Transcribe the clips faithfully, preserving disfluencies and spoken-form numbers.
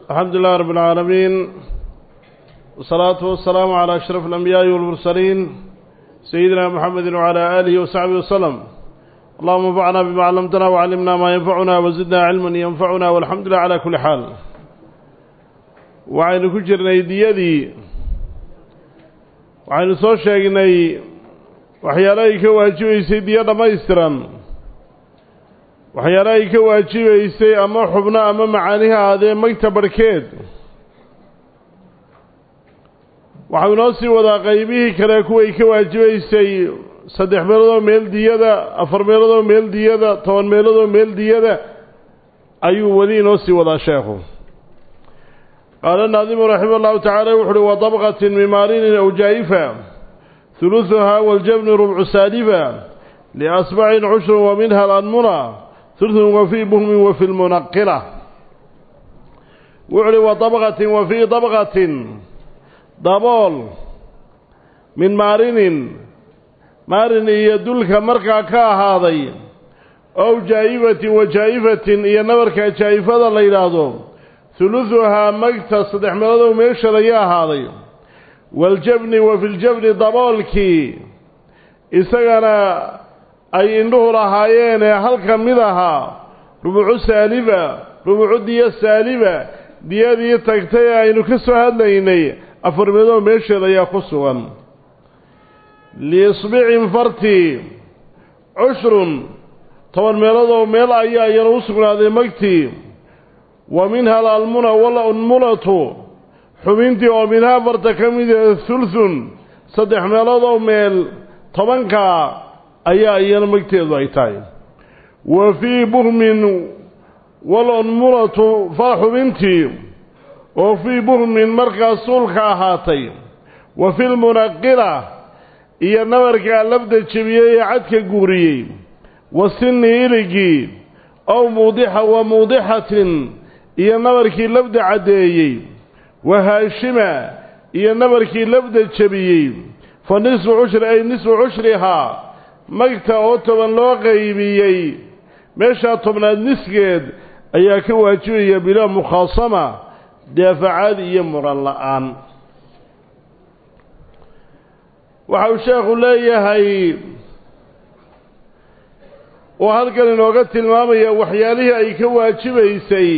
الحمد لله رب العالمين والصلاة والسلام على أشرف الأنبياء والمرسلين سيدنا محمد وعلى آله وصحبه وسلم. اللهم انفعنا بما علمتنا وعلمنا ما ينفعنا وزدنا علما ينفعنا والحمد لله على كل حال. وعين كجرنا ديدي وعين soo sheegnay waxyaalaha ka waajibaysay diyada ma istiran waxyaalaha ka waajibaysay ama xubna ama macaaniha aadee magta barkeed waxa uu noo sii wadaa qaybihii kale kuway ka waajibaysay saddex meelood meel diyada afar meelood meel diyada toban meelood meel diyada ayuu wadi noo sii wadaa sheekhu. قال الناظم رحمه الله تعالى وحده وطبقة من مارين أو جائفة ثلثها والجبن ربع سالفة لأصبع عشر ومنها الأنمنة ثلث وفي بهم وفي المنقلة وحده وطبقة وفي طبقة ضبال من مارين مارين يدلك مركع كهذا أو جائفة وجائفة ينورك جائفة الليلة ثلثها مقتا صدح ملدو ميشر يا هذا والجبن وفي الجبن ضبالكي إساقنا أي إنه رهايين هلك مدها ربع سالبة ربع دية سالبة دية دية تكتيا إنه كسو هدليني أفر ملدو ميشر يا خصوا لإصبع فرتي عشر طبعا ملدو ميلا يا ينوسقنا هذه مقتي ومنها الألمنة والأنملة حبنتي ومنها فرتكمد الثلث صدح ميلاد ميل طبنكا أي أيان مكتئ ضيتاي وفي بهم والأنملة فحبنتي وفي بهم مركز سلخا هاتي وفي المنقلة إيا نوركا لبدا تشبيه عدك قوري والسن إلقي أو موضحة وموضحة iyo nabarkii labda cadeeyay wahaashima iyo nabarkii labda jabiyay fa nisfu ushri ay nisfu ushriha magta oo toban loo qaybiyay meesha tobnaad nisgeed ayaa ka waajibaya bila mukhaasama daafacaad iyo muran la'aan. waxa uu sheekhu leeyahay oo halkan inooga tilmaamaya waxyaalihii ay ka waajibaysay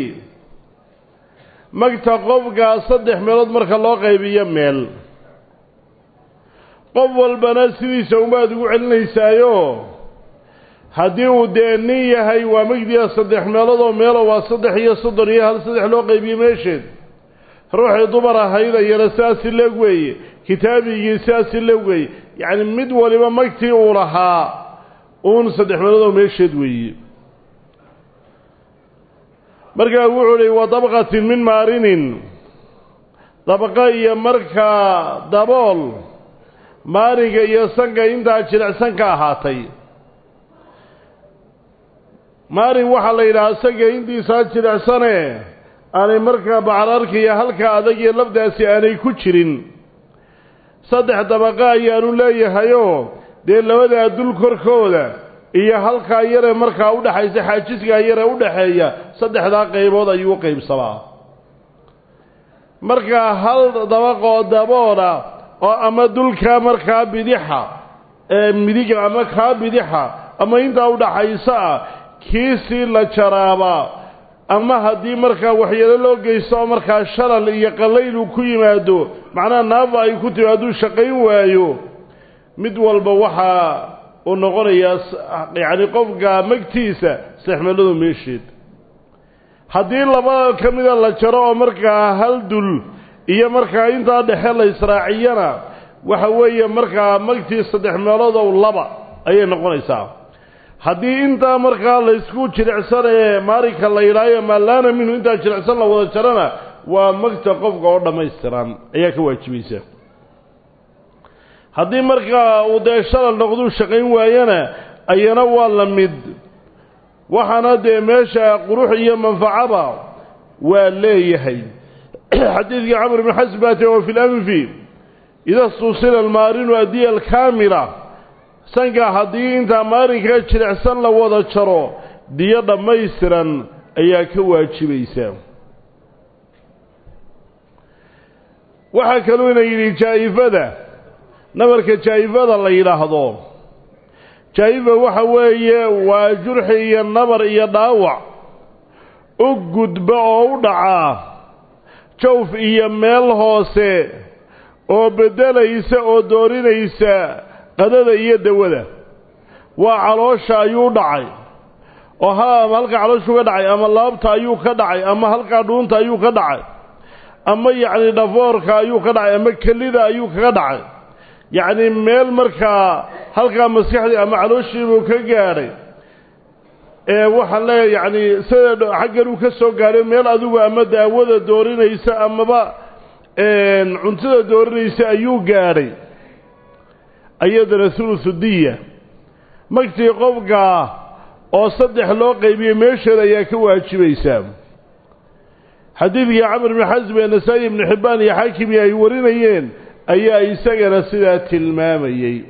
magta qofka saddex meelood marka loo qaybiyo meel qof walbana sidiisa umaad ugu celinaysaayo haddii uu dee nin yahay waa magdiya saddex meelood oo meelo waa saddex iyo soddon iyo hal saddex loo qaybiyo meesheed ruuxii dumar ahayda yana saasi leeg weeye kitaabigii saasi leeg weeye yacni mid waliba magtii uu lahaa uun saddex meelood oo meesheed weeye. markaa wuxuu leey waa dabaqatin min maarinin dabaqa iyo markaa dabool maariga iyo sanka intaa jilicsan ka ahaatay. maarin waxaa la yidhahaa sanka intiisaa jilicsane aanay markaa bacararka iyo halka adag iyo labdaasi aanay ku jirin saddex dabaqa ayaanu leeyahayoo dee labadaa dul korkooda iyo halkaa yare markaa u dhaxaysa xaajiskaa yare u dhaxeeya saddexdaa qaybood ayuu u qaybsamaa. markaa hal dabaqoo daboola oo ama dulkaa markaa bidixa ee midiga ama kaa bidixa ama intaa u dhaxaysa ah kiisii la jaraabaa ama haddii markaa waxyeelo loo geysto oo markaa shalal iyo qallayl uu ku yimaado macnaha naafa ay ku timi hadduu shaqayn waayo mid walba waxaa uu noqonayaa yacni qofka magtiisa saddex meelood meesheed. haddii laba ka mida la jaro oo markaa hal dul iyo markaa intaa dhexe la israaciyana waxa weeye markaa magtii saddex meelood oo laba ayay noqonaysaa. haddii intaa markaa la isku jilicsanee maarinka la yidhaayo maalaana minhu intaa jilicsan la wada jarana waa magta qofka oo dhammaystiran ayaa ka waajibaysa. haddii markaa uu dee shalal noqduu shaqayn waayana ayana waa la mid waxaana dee meesha qurux iyo manfacaba waa leeyahay. xadiidkii camr ibn xasm baate oo fi lanfi ida stusila almaarinu adiya alkaamila sanka haddii intaa maarinka jilicsan la wada jaro diyo dhammaystiran ayaa ka waajibaysa. waxa kaloo inay jaayifada nabarka jaayifada la yiraahdo jaayifa waxa weeye waa jurxi iyo nabar iyo dhaawac u gudba oo u dhaca jawf iyo meel hoose oo bedelaysa oo doorinaysa qadada iyo dawada waa caloosha ayuu dhacay oo ha halka calooshu ka dhacay ama laabta ayuu ka dhacay ama halka dhuunta ayuu ka dhacay ama yaani dhafoorka ayuu ka dhacay ama kelida ayuu ka dhacay yaani meel marka halka maskaxdi ama calooshiibu ka gaaray ee waxa la yaani sida xaggan uu ka soo gaaray meel adigu ama daawada doorinaysa ama ba een cuntada doorinaysa ayuu gaaray ayadana thuluthudiya magtii qofka oo saddex loo qaybiyay meesheeda ayaa ka waajibaysa xadiidkii Amr ibn Hazm ee Nasa'i ibn Hibban iyo Hakim ay warinayeen ayaa isagana sida tilmaamayay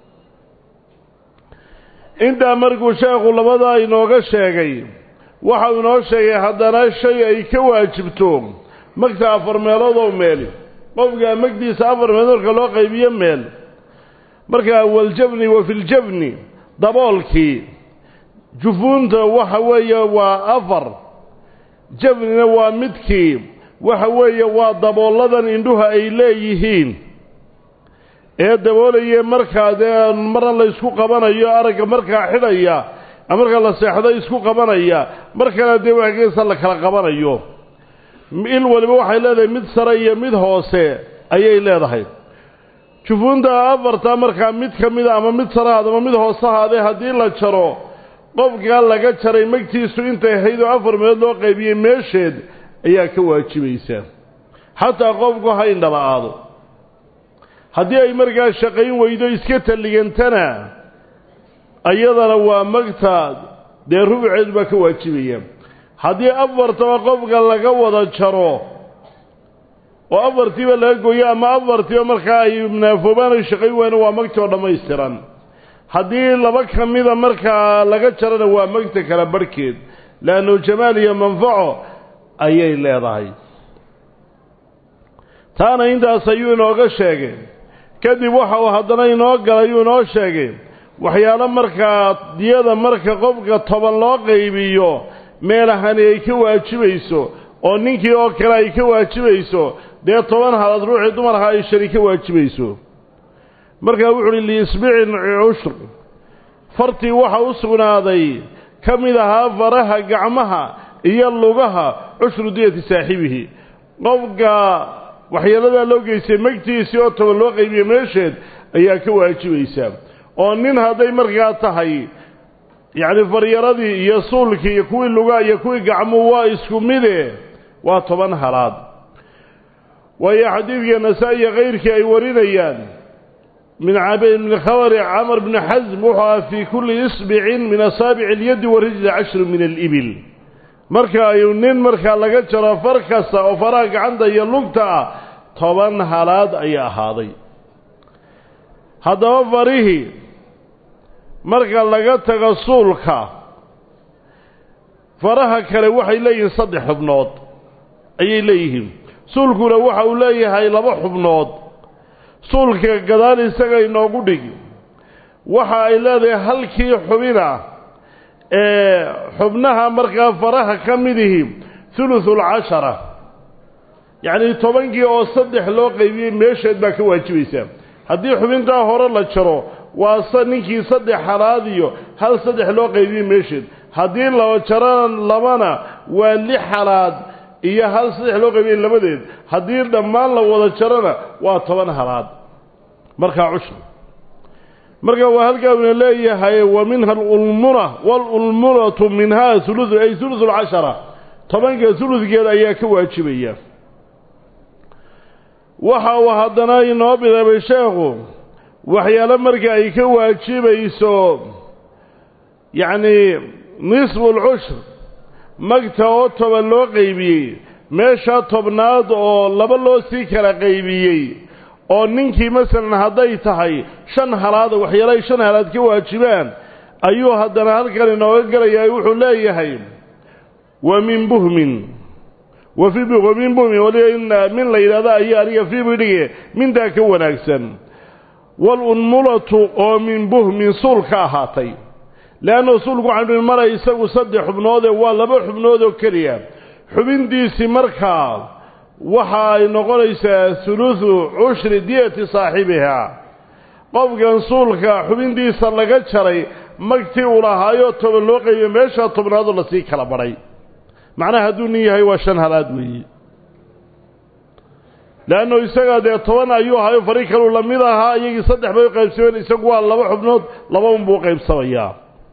inta markuu sheekhu labada inooga sheegay waxa uu noo sheegay haddana shay ay ka waajibto magta afar meelood oo meel qofka magdiisa afar meelood loo qaybiyo meel marka wal jabni wa fil jabni daboolkii jufunta waxa weeye waa afar jabnina waa midkii waxa weeye waa dabooladan indhuha ay leeyihiin ee daboolaya marka mar la isku qabanayo aragga marka xidhaya marka la seexdo isku qabanaya marka de waxgeesa la kala qabanayo il waliba waxay leedahay mid sare iyo mid hoose ayay leedahay jufunta afarta marka mid kamid ama mid sare ama mid hoose haade hadii la jaro qofka laga jaray magtiisu intay haydo afar meelood loo qaybiyay meesheed ayaa ka waajibaysa hatta qofku hayn dhalaado haddii ay markaa shaqayn weydo iska taligantana ayadana waa magtaad dee rubuceed baa ka waajibaya haddii afartaba qofka laga wada jaro oo afartiiba laga gooyo ama afartiiba markaa ay naafobaan ay shaqayn weyno waa magtoo dhammaystiran haddii laba kamida markaa laga jarana waa magta kala barkeed laano jamaal iyo manfaco ayay leedahay taana intaas ayuu inooga sheegay kadib waxa uu haddana inoo galay uu inoo sheegay waxyaalo markaa diyada marka qofka toban loo qaybiyo meelahan ay ka waajibayso oo ninkii oo kale ay ka waajibayso dee toban halaad ruuxii dumarka ay shari ka waajibayso marka wuxuu li isbi'in ushr farti waxa u sugnaaday kamid aha faraha gacmaha iyo lugaha ushru diyati saaxibihi qofka waxyeelada loo geysay magtiisii oo toban loo qaybiyo meesheed ayaa ka waajibaysa oo nin haday markaa tahay yaani faryaradii iyo suulkii iyo kuwii lugaa iyo kuwii gacmo waa isku mide waa toban halaad وهي حديث النسائي غير كي ورينيان من عبيد من خبر عمر بن حزم وحى في كل إصبع من أصابع اليد والرجل عشر من الإبل مركا يونين مركا لقد جرى فركسة وفراق عنده يلقطع طبعا هلاد أي هذي هذا وفريه مركا لقد تغسولك فرها كلا وحي لي صدح بنوض أي ليهم suulkuna waxa uu leeyahay laba xubnood suulka gadaal isaga inoogu dhig waxa ay leedahay halkii xubina ee xubnaha markaa faraha kamidii thuluthul ashara yaani tobankii oo saddex loo qaybiyay meesheed baa ka waajibaysa hadii xubinta hore la jaro waa saninkii saddex halaad iyo hal saddex loo qaybiyay meesheed hadii la jaro labana waa lix halaad iyo hal saddex loo qaybiyay labadeed hadii dhamaan la wada jarana waa toban halaad marka cusub marka waa halka uu leeyahay wa minha al-ulmura wal-ulmuratu minha thuluth ay thuluth al-ashara tobanka thuluthgeeda ayaa ka waajibaya waxa uu hadana inoo bilaabay sheekhu waxyaalo marka ay ka waajibayso yaani nisfu al-ushr magta oo toban loo qaybiyay meesha tobnaad oo laba loo sii kala qaybiyay oo ninkii masalan haday tahay shan halaad waxyeelay shan halaad ka waajibaan ayuu hadana halkan inoo galayaa wuxuu leeyahay wa min buhmin وفي ومن بومي ولين من ليلة أي أريا في بديه من ذاك ونكسن والأنملة أو من بهم صلك هاتي لأنه صلك عن المرأة يسوي صد حبنوده ولا بحبنوده كريا حبين دي سمركا وحا نقوليس ثلث عشر دية صاحبها قفقا صلك حبين دي سلقات شري مكتي ولهايو تبلوقي يميشا طبنادو لسيك لبري معناها دونية هاي واشان هلادوي لأنه يساقا دي طوانا أيوها هاي فريقا ولمدها يجي صدح بيو قيب سوين يساقوا لبا حبنود لبا مبو قيب سويا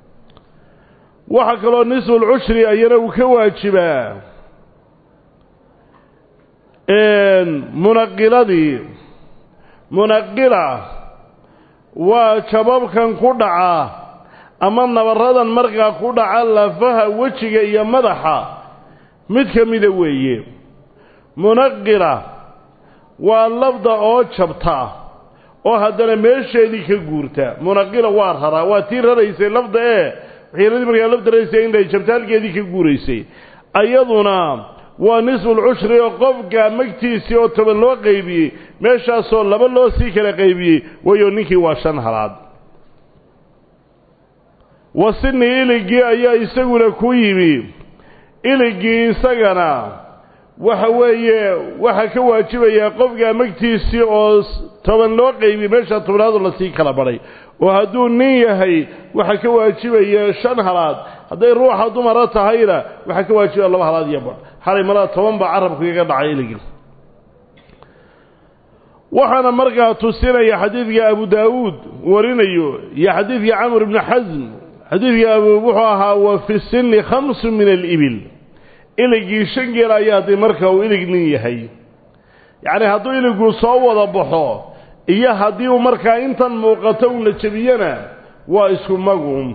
وحكا النسو العشري أينا وكواجبا إن منقلة دي منقلة وشباب كان كدعا أما نبرادا مرقا كدعا لفها وجهك إيا مدحا مدك مدوية منقلة واللفظة أو شبطا أو هدنا ميشي دي كقورتا منقلة وارهرا واتير رئيسي لفظة إيه حيرا مرقا لفظة رئيسي إنده شبطال كي دي كقوريسي أيضنا ونصف العشر يقفك مكتيسي وطبن لو قيبي ميشا صول لبن لو سيكرا قيبي ويونيكي واشان هراد وسني إلقي أيها يساقنا كويبي إلقي إنساقنا وحوية وحكواجب يقفك مكتيسي وطبن لو قيبي ميشا طبن هذا الله سيكرا بري وهدون نية هاي وحكواجب يشان هراد هذا الروح دمرات هايرة وحكواجب الله هراد يبر حالي مرات طبعا بعربك يقضع عيلك وحنا مرقى تسينا يا حديث يا أبو داود ورينيو يا حديث يا عمرو بن حزم حديث يا أبو بحوها وفي السن خمس من الإبل إلقي شنجر آيات مرقى وإلق نيهي يعني هدو إلقوا صوّد بحو إيا هديو مرقى إنتا موقتون لتبينا وإسكم مقهم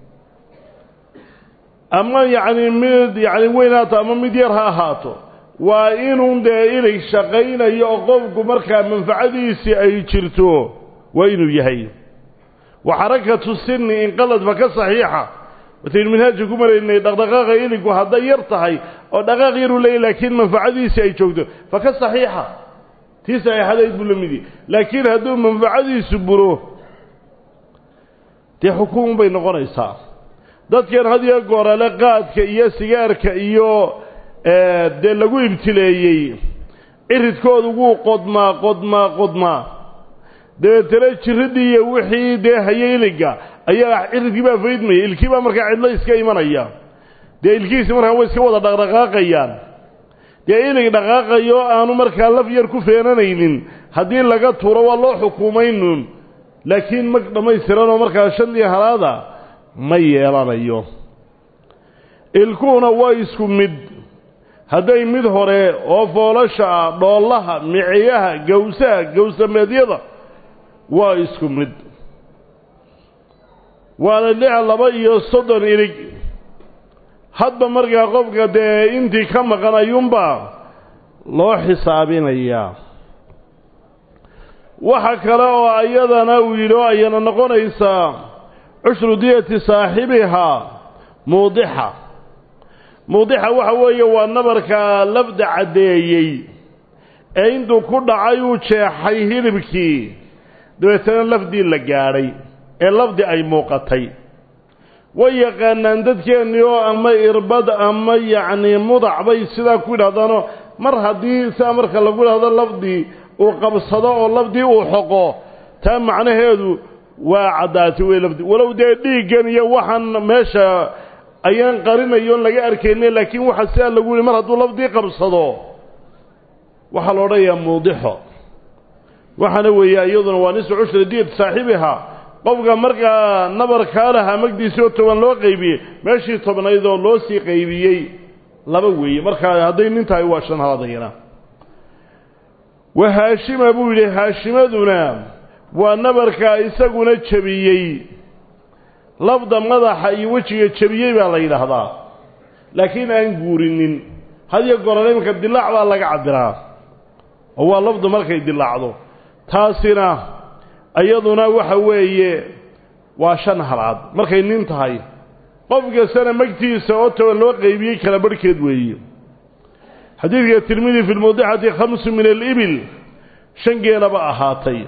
أما يعني مد يعني وينات أما مديرها هاتو وإنهم دائري شقين يقفوا مركا منفعديسي أي تشرتو وإنه يهي وحركة السن انقلت فك صحيحة مثل منهاج كمر إن دغدغاغ إليك وهذا يرتحي أو دغاغ يرو لي لكن منفعديسي أي تشوكتو فك صحيحة تسعي هذا يقول لمدي لكن هدو منفعديسي بروه دي حكومة بين غريسا dadkan hadiya goorale qaadka iyo sigaarka iyo ee de lagu ibtileeyay iridkoodu ugu qodma qodma qodma de tire jiridii wixii de hayeliga ayaa iridkiiba faydmay ilkiiba marka cidla iska imanaya de ilkiisa marka way iska wada dhaqdhaqaaqayaan de ilig dhaqaaqayo aanu marka laf yar ku feenanaynin hadii laga tuuro waa loo xukuumaynun laakiin ma dhamaystiran marka shan iyo halaada ma yeelanayo ilkuuna waa isku mid haday mid hore oo foolasha dhoolaha miciyaha gowsaha gowsameedyada waa isku mid wala lix laba iyo soddon ilig hadba markaa qofka dee intii ka maqanayunba loo xisaabinaya waxa kale oo ayadana uu yidhi ayana noqonaysaa عشر دية صاحبها موضحة موضحة وحوية والنبرك لفد عديي عندو كل عيو شاحيه لبكي دويتنا لفدي اللقاري اللفد أي موقتي ويقان انددك أنيو أما إرباد أما يعني مضع بي سيدا كل هذا مرها دي سامرك لقول هذا اللفدي وقبصده اللفدي وحقه تام معنى هذا وعداتي ولفدي ولو دي ديغان iyo waxan meesha ayaan qarinayo laga arkeynay laakiin waxa si lagu yiri mar haduu lafdi qabsado waxa loo dhayaa muudixo waxana weeyaa iyaduna waa nis cushra diid saaxibaha qofka marka nabar kaalaha magdiisii oo toban loo qaybiyay meeshii tobnayd oo loo sii qaybiyay laba weeye marka haday nintaay waa shan haladayna wa haashim abu yiri haashimaduna ونبرك إسقنا جبيي لفظ مضح يوجه جبيي بالله هذا لكن أنجورين هذا يقول لهم كبد الله على الله قدره هو لفظ مرك يد الله عضو تاسنا أيضنا وحوي واشان هراد مرك ينتهي قفك سنة مكتي سوته والوقت يبيك على بركة وي حديث الترمذي في الموضحة خمس من الإبل شنقي لبا أهاتي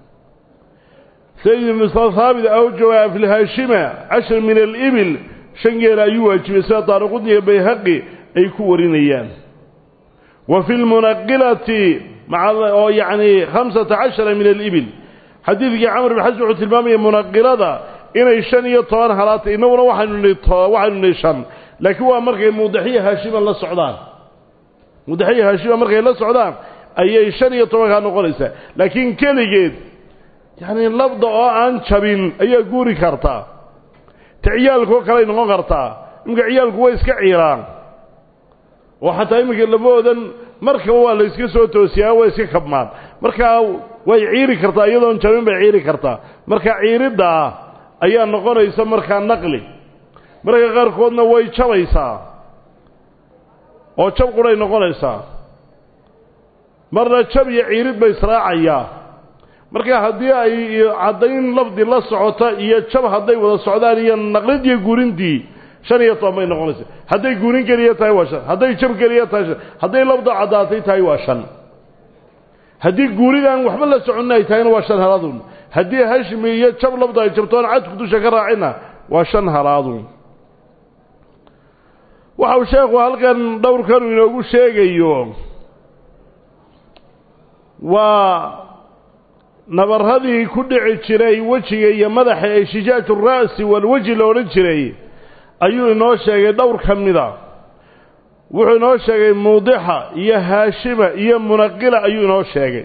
سيد المصطفى أوجه في الهاشمة عشر من الإبل شنقي لا يواجه ساطر قدني بيهقي أي كورينيان وفي المنقلة مع يعني خمسة عشر من الإبل حديث عمرو بن حزم التلمامي منقلة إن الشن طوان هلات إنه وحن وحن الشن لكن هو مرقي موضحية هاشمة للسعودان موضحية هاشمة مرقي للسعودان أي الشن طوان نقوليسه لكن كليجيد يعني اللفظ عن شبين أي جوري كرتا تعيالك وكلين غرتا يمكن عيالك ويس كعيران وحتى يمكن لبودن marka waa la iska soo toosiyaa way iska kabmaan marka way ciiri kartaa iyadoo jabin bay ciiri kartaa marka ciirida ayaa noqonaysa marka naqli marka qaar koodna way jabaysaa oo jab quray noqonaysaa marna jab iyo ciirid bay israacaya marka hadii ay cadayn lafdi la socota iyo jab haday wada socdaan iyo naqlid iyo guurindii shan iyo toban bay noqonaysaa haday guurin kaliya tahay waa shan haday jab kaliya tahay haday labda cadaatay tahay waa shan hadii guuridan waxba la soconay tahay waa shan halaadun hadii hashmi iyo jab labda ay jabtoon cad ku dusha ka raacina waa shan halaadun waxa uu sheekhu halkan dhowrkan inoogu sheegayo waa nabarradii ku dhici jiray wajiga iyo madaxa ee shijaatu raasi wal wajhi loo oran jiray ayuu inoo sheegay dhowr kamida wuxuu inoo sheegay muudixa iyo haashima iyo munaqila ayuu inoo sheegay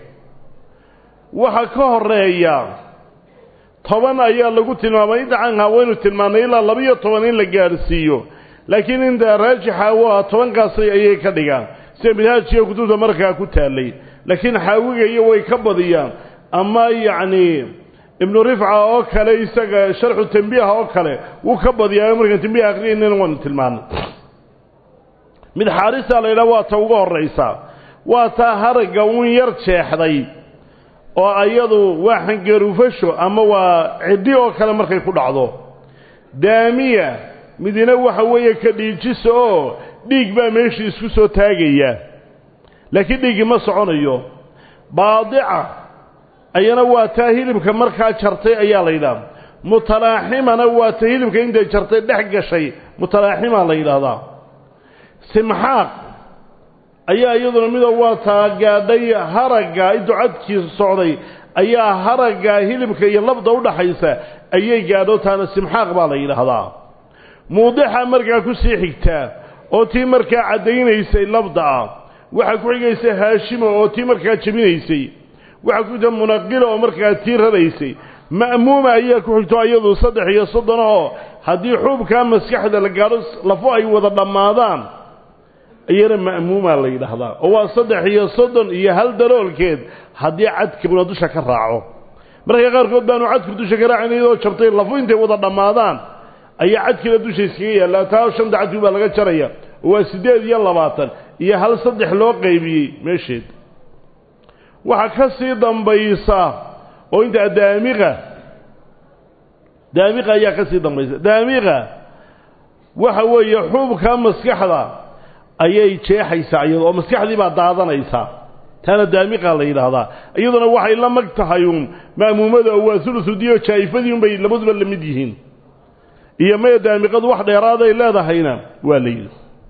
waxa ka horeeya toban ayaa lagu tilmaamay inta aan haweentu tilmaanay ilaa laba iyo toban in la gaarsiiyo laakiin inta raajixa waa toban kaas ayay ka dhigaan si midaajiyo kutubta markaa ku taalay laakiin xaawiga iyo way ka badiyaan ama yaani ابن رفعه او كله isaga sharh tanbiih oo kale uu ka badiyaa markan tanbiih aqriinayna waan tilmaan mid xarisa leeyahay waa ta ugu horeysa waa ta haraga uu yar jeexday oo ayadu waxan garuufasho ama waa cidi oo kale markay ku dhacdo daamiya midina waxa weeye ka dhiijiso dhiig baa meeshii isku soo taagaya laakiin dhiig ma soconayo baadica ayana waa taahilibka markaa jartay ayaa la yiraahdaa mutalaaximana waa taahilibka inta jartay dhex gashay mutalaaxima la yiraahdaa simxaaq ayaa iyaduna mid waa taagaadhay haraga intuu cadkiisa socday ayaa haraga hilibka iyo labda u dhaxaysa ayay gaadho taana simxaaq baa la yiraahdaa muudixa markaa ku sii xigta oo tii markaa cadaynaysay labda waxa ku xigaysay haashimo oo tii markaa jabinaysay waxa ku jira munaqilo oo markaa tii radaysay ma'muuma ayaa ku xigto ayadu saddex iyo soddon oo hadii xuubka maskaxda la gaaro lafo ay wada dhamaadaan ayana ma'muuma la yiraahdaa oo waa saddex iyo soddon iyo hal daloolkeed hadii cadka dusha ka raaco marka qaar kood baanu cadka dusha ka raacinayoo jabtay lafo intay wada dhamaadaan ayaa cadka dusha iskaga yaala taa shan dacad baa laga jaraya waa sideed iyo labaatan iyo hal saddex loo qaybiyay meesheed waxa ka sii dambaysa oo inta daamiqa daamiqa ayaa ka sii dambaysa daamiqa waxa weeye xuubka maskaxda ayay jeexaysaa iyadoo oo maskaxdii baa daadanaysa tana daamiqa la yiraahdaa iyaduna waxay la magtahay maamumada oo waa thuluthu diyo jaayfadii bay labaduba la mid yihiin iyo ma daamiqadu wax dheeraad ay leedahayna waa leeyahay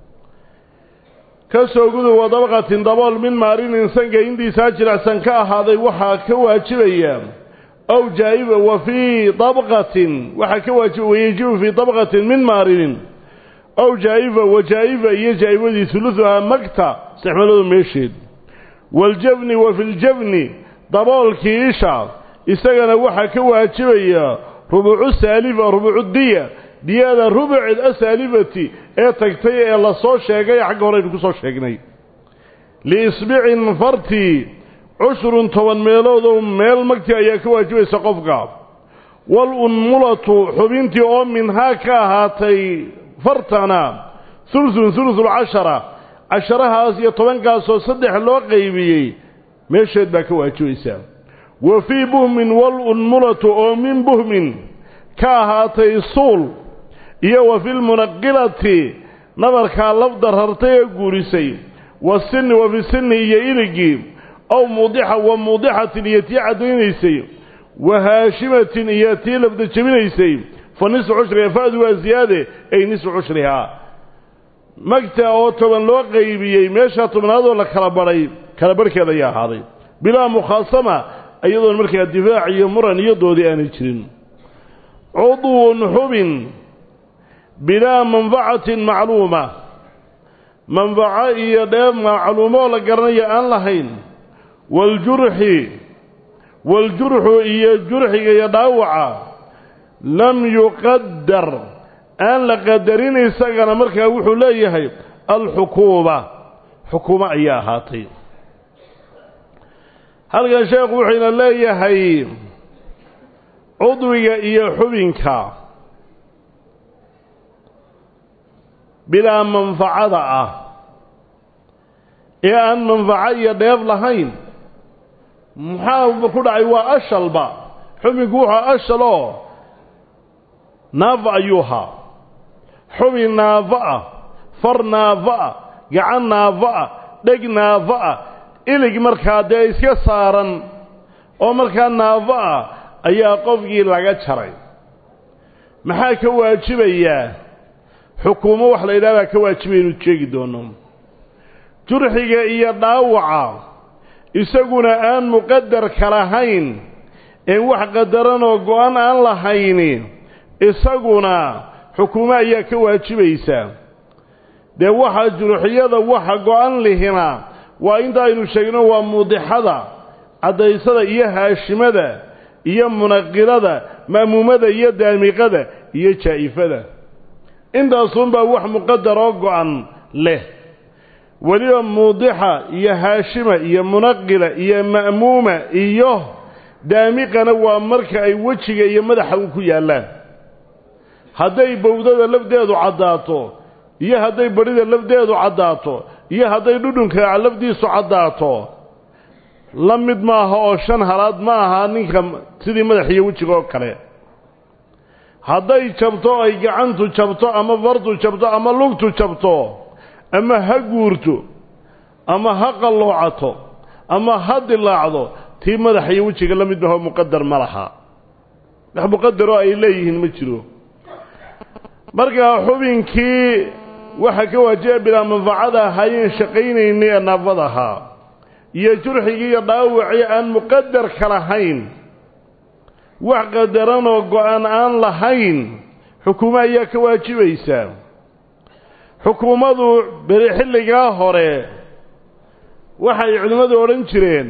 kasoo gudu wadabaqatin dabool min maarin insan geeyindii saajiracsan ka ahaaday waxa ka waajibaya aw jaayiba wa fi dabqatin waxa ka waajiba wajibu fi dabqatin min maarin aw jaayiba wa jaayiba iyo jaayibadii thuluthuha magta isticmaaladu meesheed wal jabni wa fil jabni daboolkiisha isagana waxa ka waajibaya rubucu salifa rubucu diya diyada rubuc asalifati ee tagtay ee la soo sheegay xaq hore ku soo sheegnay li isbi'in farti ushrun toban meelood oo meel magti ayaa ka waajibaysa qofka wal unmulatu xubinti oo minha ka ahaatay fartana thuluthun thuluthul ashara asharahaas iyo tobankaas oo saddex loo qaybiyay meesheed baa ka waajibaysa wa fi buhmin wal unmulatu oo min buhmin ka ahaatay suul iyo wa fil munaqilati nabarka lafda rartay guurisay والسن وفي السن يإلقي أو موضحة وموضحة يتيع دينيسي وهاشمة يتي لبدا جمينيسي فنصف عشرها فأدوا زيادة أي نصف عشرها مقتا أو طبعا لو قيبيي ميشا طبعا هذا ولا كالبري كالبر كذا يا هذا بلا مخاصمة أيضا المركة الدفاعية مرة يضو دي أنيشرين عضو نحب بلا منفعة معلومة منفعة يدام معلومة لقرنية أن لهين والجرح والجرح إيا الجرح يداوع لم يقدر أن لقدرين يساقنا مركا وحو ليهي الحكومة حكومة إياهاتي هل قال شيخ وحينا ليهي عضوية إيا حبنك بلا منفعة إيا أن منفعة يديف لهين محاول كل عيوة أشل با حبنك وحا أشلو نافع أيها حبي نافع فر نافع قعان نافع دق نافع إليك مركا ديس يسارا oo markaa naafa ayaa qofkii laga jaray maxaa ka waajibaya xukuumo wax la ilaahay ka waajibay inuu jeegi doono jurxiga iyo dhaawaca isaguna aan muqaddar kalahayn in wax qadaran oo go'an aan lahayn isaguna xukuumo ayaa ka waajibaysa de waxa jurxiyada waxa go'an lihina waa inta aynu sheegno waa mudixada cadaysada iyo haashimada iyo munaqilada maamumada iyo daamiqada iyo jaa'ifada intaasuun baa wax muqaddar oo go'an leh waliba mudixa iyo haashima iyo munaqila iyo maamuma iyo daamiqana waa marka ay wajiga iyo madaxa ku yaalaan haday bawdada lafdeedu cadaato iyo haday barida lafdeedu cadaato iyo haday dhudhunka lafdiisu cadaato lamid maaha oo shan halaad maaha ninka sidii madaxiyo wajiga oo kale haday jabto ay gacantu jabto ama fardu jabto ama lugtu jabto ama ha guurto ama ha qaloocato ama ha dilaacdo tii madaxiyo wajiga lamid maaha muqaddar malaha wax muqaddar oo ay leeyihiin ma jiro marka xubinkii waxa ka waajib bila manfaacada hayeen shaqeynayna naafadaha iyo jurxigi iyo dhaawacii aan muqaddar kalahayn wax qadaran oo go'an aan lahayn xukuuma ayaa ka waajibaysa xukuumadu bari xilliga hore waxay culimadu oran jireen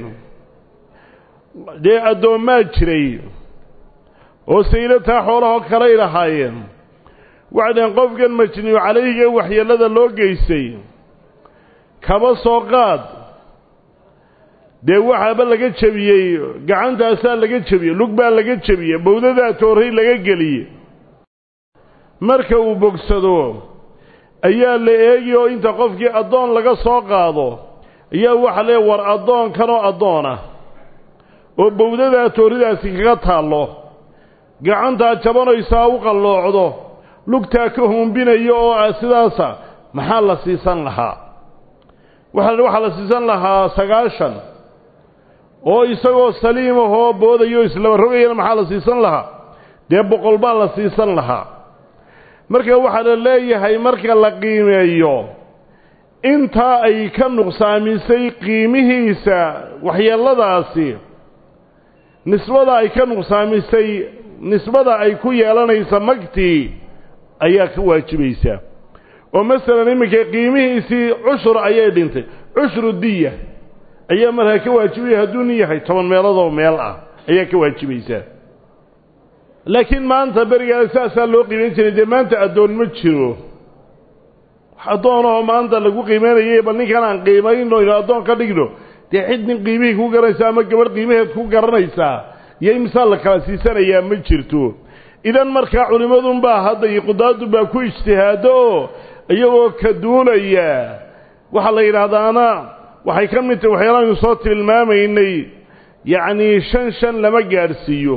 de adoomaa jiray oo saylata xoolaha kale ilahaayeen waxaan qofkan majnuu calayga waxyeelada loo geysay kaba soo qaad de waxa laga jabiyay gacantaasa laga jabiyay lug baa laga jabiyay bawdada tooray laga galiyay marka uu bogsado ayaa la eegay oo inta qofkii adoon laga soo qaado ayaa waxa lee war adoon kano adoona oo bawdada tooridaasi kaga taalo gacanta jabanaysa u qalloocdo lugta ka humbinayo oo sidaasa maxaa la siisan lahaa waxa waxa la siisan lahaa sagaashan oo isagoo saliim ah boodayo isla rogayna maxaa la siisan lahaa de boqol baa la siisan lahaa marka waxa la leeyahay marka la qiimeeyo inta ay ka nuqsaamisay qiimihiisa waxyeeladaasi nisbada ay ka nuqsaamisay nisbada ay ku yeelanaysa magti ayaa ka waajibaysa oo mesela iminka qiimihiisii cushur ayay dhintay cushru diya ayaa markaa ka waajibay hadduu nin yahay toban meeloodoo meel ah ayaa ka waajibaysa laakiin maanta beriga saasaa loo qiimeyn jiray dee maanta addoon ma jiro addoonoo maanta lagu qiimeynayay bal ninkan aan qiimayno ino addoon ka dhigno dee cid nin qiimihii ku garanaysa ama gabadh qiimaheed ku garanaysaa iyo imsaa la kala siisanayaa ma jirto idan markaa culimadunbaa hadda iyo qudaadu baa ku ijtihaado oo iyagoo ka duulaya waxaa la yidhaahdaana waxay ka mid tahay waxyaalaha soo tilmaamaynay yacni shan shan lama gaadhsiiyo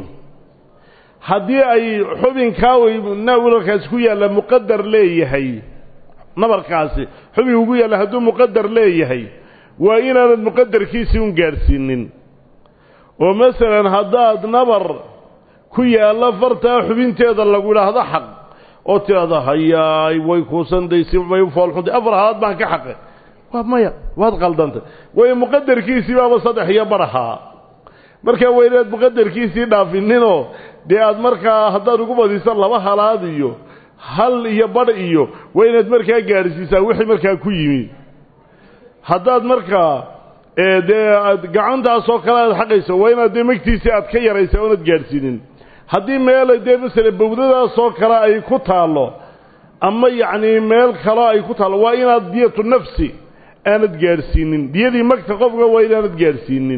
haddii ay xubinkaa nawlkaas ku yaalla muqaddar leeyahay nabarkaasi xubin ugu yaala hadduu muqadar leeyahay waa inaanad muqadarkiisii un gaadhsiinin oo masalan haddaad nabar ku yaalla fartaa xubinteeda lagu idhaahdo xaq oo tidhaahdo hayaay way kuusandaysi way u foolxuntay afar halaad baan ka xaqe waa maya waad qaldantay way muqadarkiisii baaba saddex iyo barahaa markaa waa inaad muqadarkiisii dhaafininoo dee aad markaa haddaad ugu badiso laba halaad iyo hal iyo badh iyo waa inaad markaa gaadhsiisaa wixii markaa ku yimi haddaad markaa dee aad gacantaasoo kale aad xaqayso waa inaad dee magtiisii aad ka yaraysa oonad gaadhsiinin haddii meelay dee masele bawdadaasoo kale ay ku taallo ama yacnii meel kale ay ku taallo waa inaad diyatu nafsi aanad gaadhsiinin diyadii magta qofka waa inaanad gaadhsiinin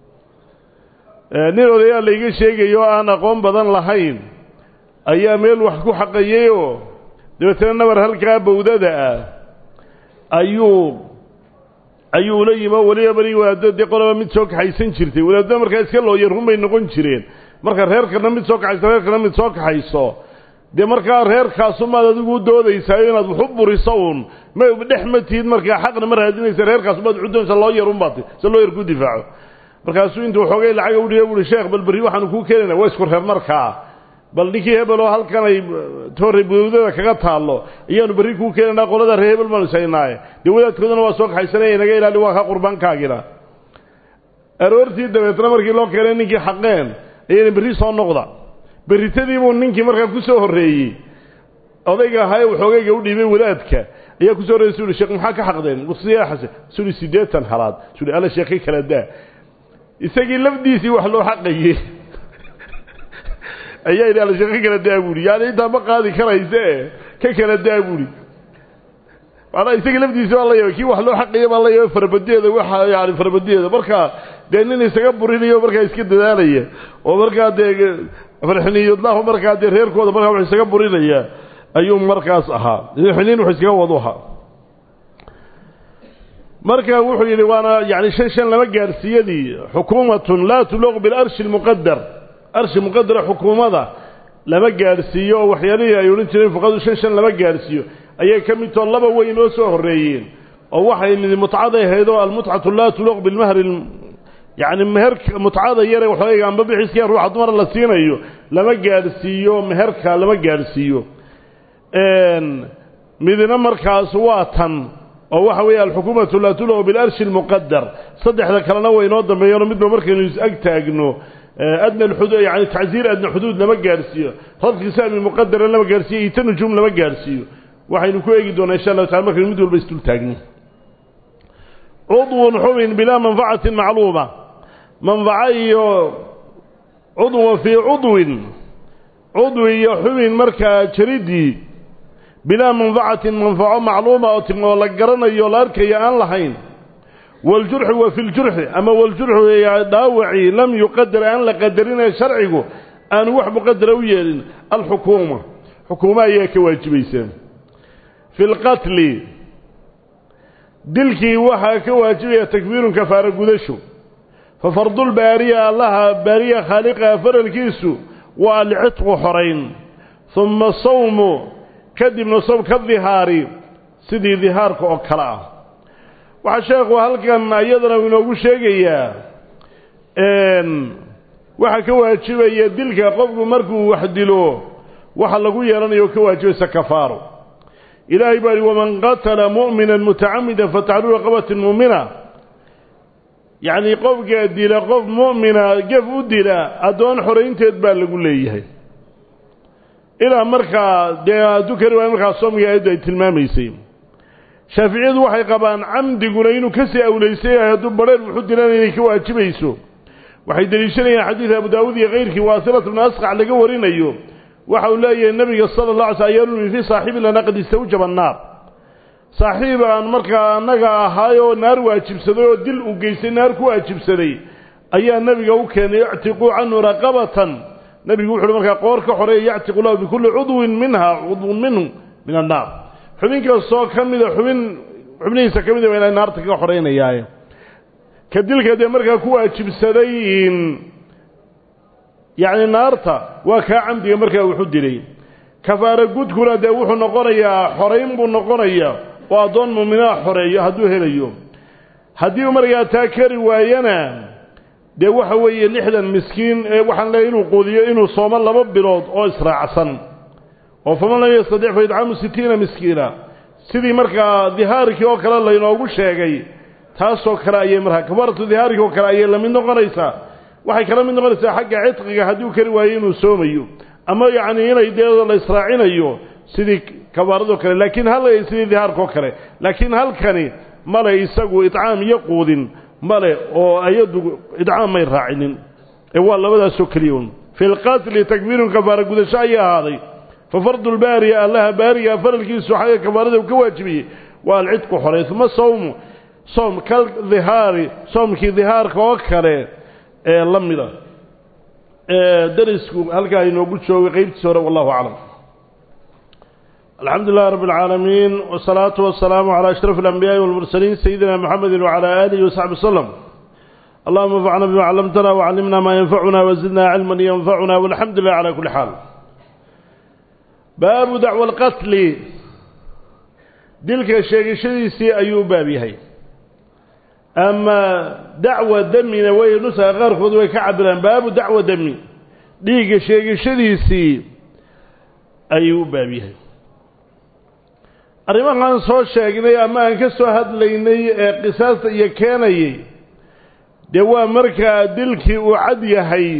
nin odayaa layga sheegayo oo aan aqoon badan lahayn ayaa meel wax ku xaqayayoo dabeetana nabar halkaa bawdada ah ayuu ayuu la yimo weliba beri wadaaddo dee qolaba mid soo kaxaysan jirtay wadaaddo markaa iska looyar runbay noqon jireen marka reerkana mid soo kaxayso reerkana mid soo kaxayso dee markaa reerkaasumaad adigu u doodaysaayo inaad waxu buriso uun ma dhex ma tihid markaa xaqna ma raadinaysa reerkaasumaad udoonaysa looyar unbaad se looyar ku difaaco markaasuu intuu xoogay lacaga udhiga buuhi sheekh bal berri waxaanu kuu keenayna waa isku reer markaa bal ninkii hebel oo halkan ay toorey bawdada kaga taallo ayaanu berri kuu keenaynaa qolada reer hebel baanu isaynaaye dee wadaadkoodana waa soo kaxaysanaya inaga ilaali waa ka qurbaankaagina aroortii dabeetna markii loo keenay ninkii xaqeen ayayna berri soo noqda berritadii buu ninkii markaa ku soo horreeyey odayga ahaa ee waxoogayga u dhiibay wadaadka ayaa ku soo horreeyey suu sheekh maxaa ka xaqdeen wasiya xasan suu siddeetan halaad suu ala sheekay kala daa isagii lafdiisii wax loo xaqayey ayaa idhi ala sheekay kala daa buuri yaani intaa ma qaadi karayse ka kala daa buuri wala isagii lafdiisii waa la yaabay kii wax loo xaqayey baa la yaabay farbadeeda waxa yaani farbadeeda marka dee nin isaga burinayo markaa iska dadaalaya oo markaa dee farxiniyadlahu markaa dee reerkooda markaa wax isaga burinaya ayuu markaas ahaa xiniin wax iskaga waduha marka wuxuu yidhi waana yani shan shan lama gaarsiiyadii xukuumatun laa tuluq bilarshi almuqadar arshi muqadara xukuumada lama gaarsiiyo oo waxyaalihii ay odhan jireen fuqadu shan shan lama gaarsiiyo ayay ka mid too laba weyn oo soo horreeyeen oo waxay mid mutcaday ahayd oo almutcatu laa tuluq bilmahri يعني مهرك متعاضى يرى وحقيقة عم ببحث كيف روح أدمر الله سينايو لما جالسيو مهرك لما جالسيو إن مذن مركز واتا أو حوي الحكومة لا تلغى بالأرش المقدر صدق هذا كلام هو ينظم بيانه مثل مركز يزأجتاج إنه أدنى الحدود يعني تعزير أدنى الحدود لما جالسيو هذا كسام المقدر لما جالسيو يتنجم لما جالسيو وحين يكون يجدون إن شاء الله تعالى مركز المدول بيستول تاجني عضو حمن بلا منفعة معلومة منفعي عضو في عضو عضو يحمن مركا جريدي بلا منفعة منفعة معلومة أو لقرنا يولارك يان لحين والجرح وفي الجرح أما والجرح داوعي لم يقدر أن لقدرنا شرعه أن وحب قدروية الحكومة حكومة ياك واجبيسان في القتل دلكي وحا كواجبية تكبير كفارة قدشو ففرض البارية الله بارية خالقها فرالكيسو والعتق حرين ثم الصوم كدب نصوم كالظهاري سيدي ظهارك أكراه وحشاق وهل كان أيضنا ونقول شيئا إن وحا كواجبية دلك قفق مركو وحدلوه وحلقوا يراني وكواجبية سكفاره إلهي باري ومن قتل مؤمنا متعمدا فتعلوا رقبة مؤمنة يعني قف ديلا قف مؤمنة قف ديلا أدوان حرين تدبال لقول ليه إلى مركا دكر ومركا صوم يأيدا يتلمامي سيم شافعيد وحي قبان عمد قنينو كسي أو ليسيه يدب برير وحد لنا يكوا أجبيسو وحي دليشني حديث أبو داود غيرك واصلة من أسقع لقورين أيوم وحولاي النبي صلى الله عليه وسلم في صاحب لنا قد استوجب النار صاحب أن مركا نجا هايو نار واجبسدو دل وجيسي نار كو واجبسدي أي النبي وكان يعتق عنه رقبة نبي يقول مركا قورك حري يعتق له بكل عضو منها عضو منه من النار حبينك الصوت كمده حبين حبين سكمده وين النار تكون حرين إياه كدلك هذا مركا كو واجبسدين يعني نارتا وكا عمدي مركا وحد لي kafaara gudkuna dee wuxuu noqonayaa xorayn buu noqonayaa oo addoon mu'minaa xoreeyo hadduu helayo haddii uu markaa taa kari waayana dee waxa weeye lixdan miskiin ee waxaan leeyahay inuu quudiyo inuu soomo laba bilood oo israacsan oo faman lam yastadic fa idcaamu sittiina miskiina sidii markaa dihaarkii oo kale laynoogu sheegay taasoo kale ayay markaa kafaaratu dihaarkii oo kale ayay la mid noqonaysaa waxay kala mid noqonaysaa xagga cidqiga hadduu kari waayo inuu soomayo ama yacni inay deedo la israacinayo sidii kafaaradoo kale laakiin hal sidii dihaarkoo kale laakiin halkani male isagu idcaam iyo quudin male oo ayadu idcaam may raacinin ee waa labadaasoo keliya un fi lqatli takbiirun kafaara gudasho ayay ahaaday fa fardu lbaariya allaha baariga faralkiisu xagga kafaarada uu ka waajibiyey waa alcidku xoray uma sawmu soom kal dihaari soomkii dihaarka oo kale ee la mida darisku halkaa inoogu joogay qaybtiisa hore wallahu aclam الحمد لله رب العالمين والصلاة والسلام على أشرف الأنبياء والمرسلين سيدنا محمد وعلى آله وصحبه وسلم اللهم انفعنا بما علمتنا وعلمنا ما ينفعنا وزدنا علما ينفعنا والحمد لله على كل حال باب دعوى القتل دلك الشيء شديسي أيوب بابيهي أما دعوى دمي نوي نسى غير خذوي كعبرا باب دعوى دمي دلك الشيء شديسي أيوب بابيهي arrimahan soo sheegnay ama aan ka soo hadlaynay ee qisaasta iyo keenayay dee waa markaa dilkii uu cad yahay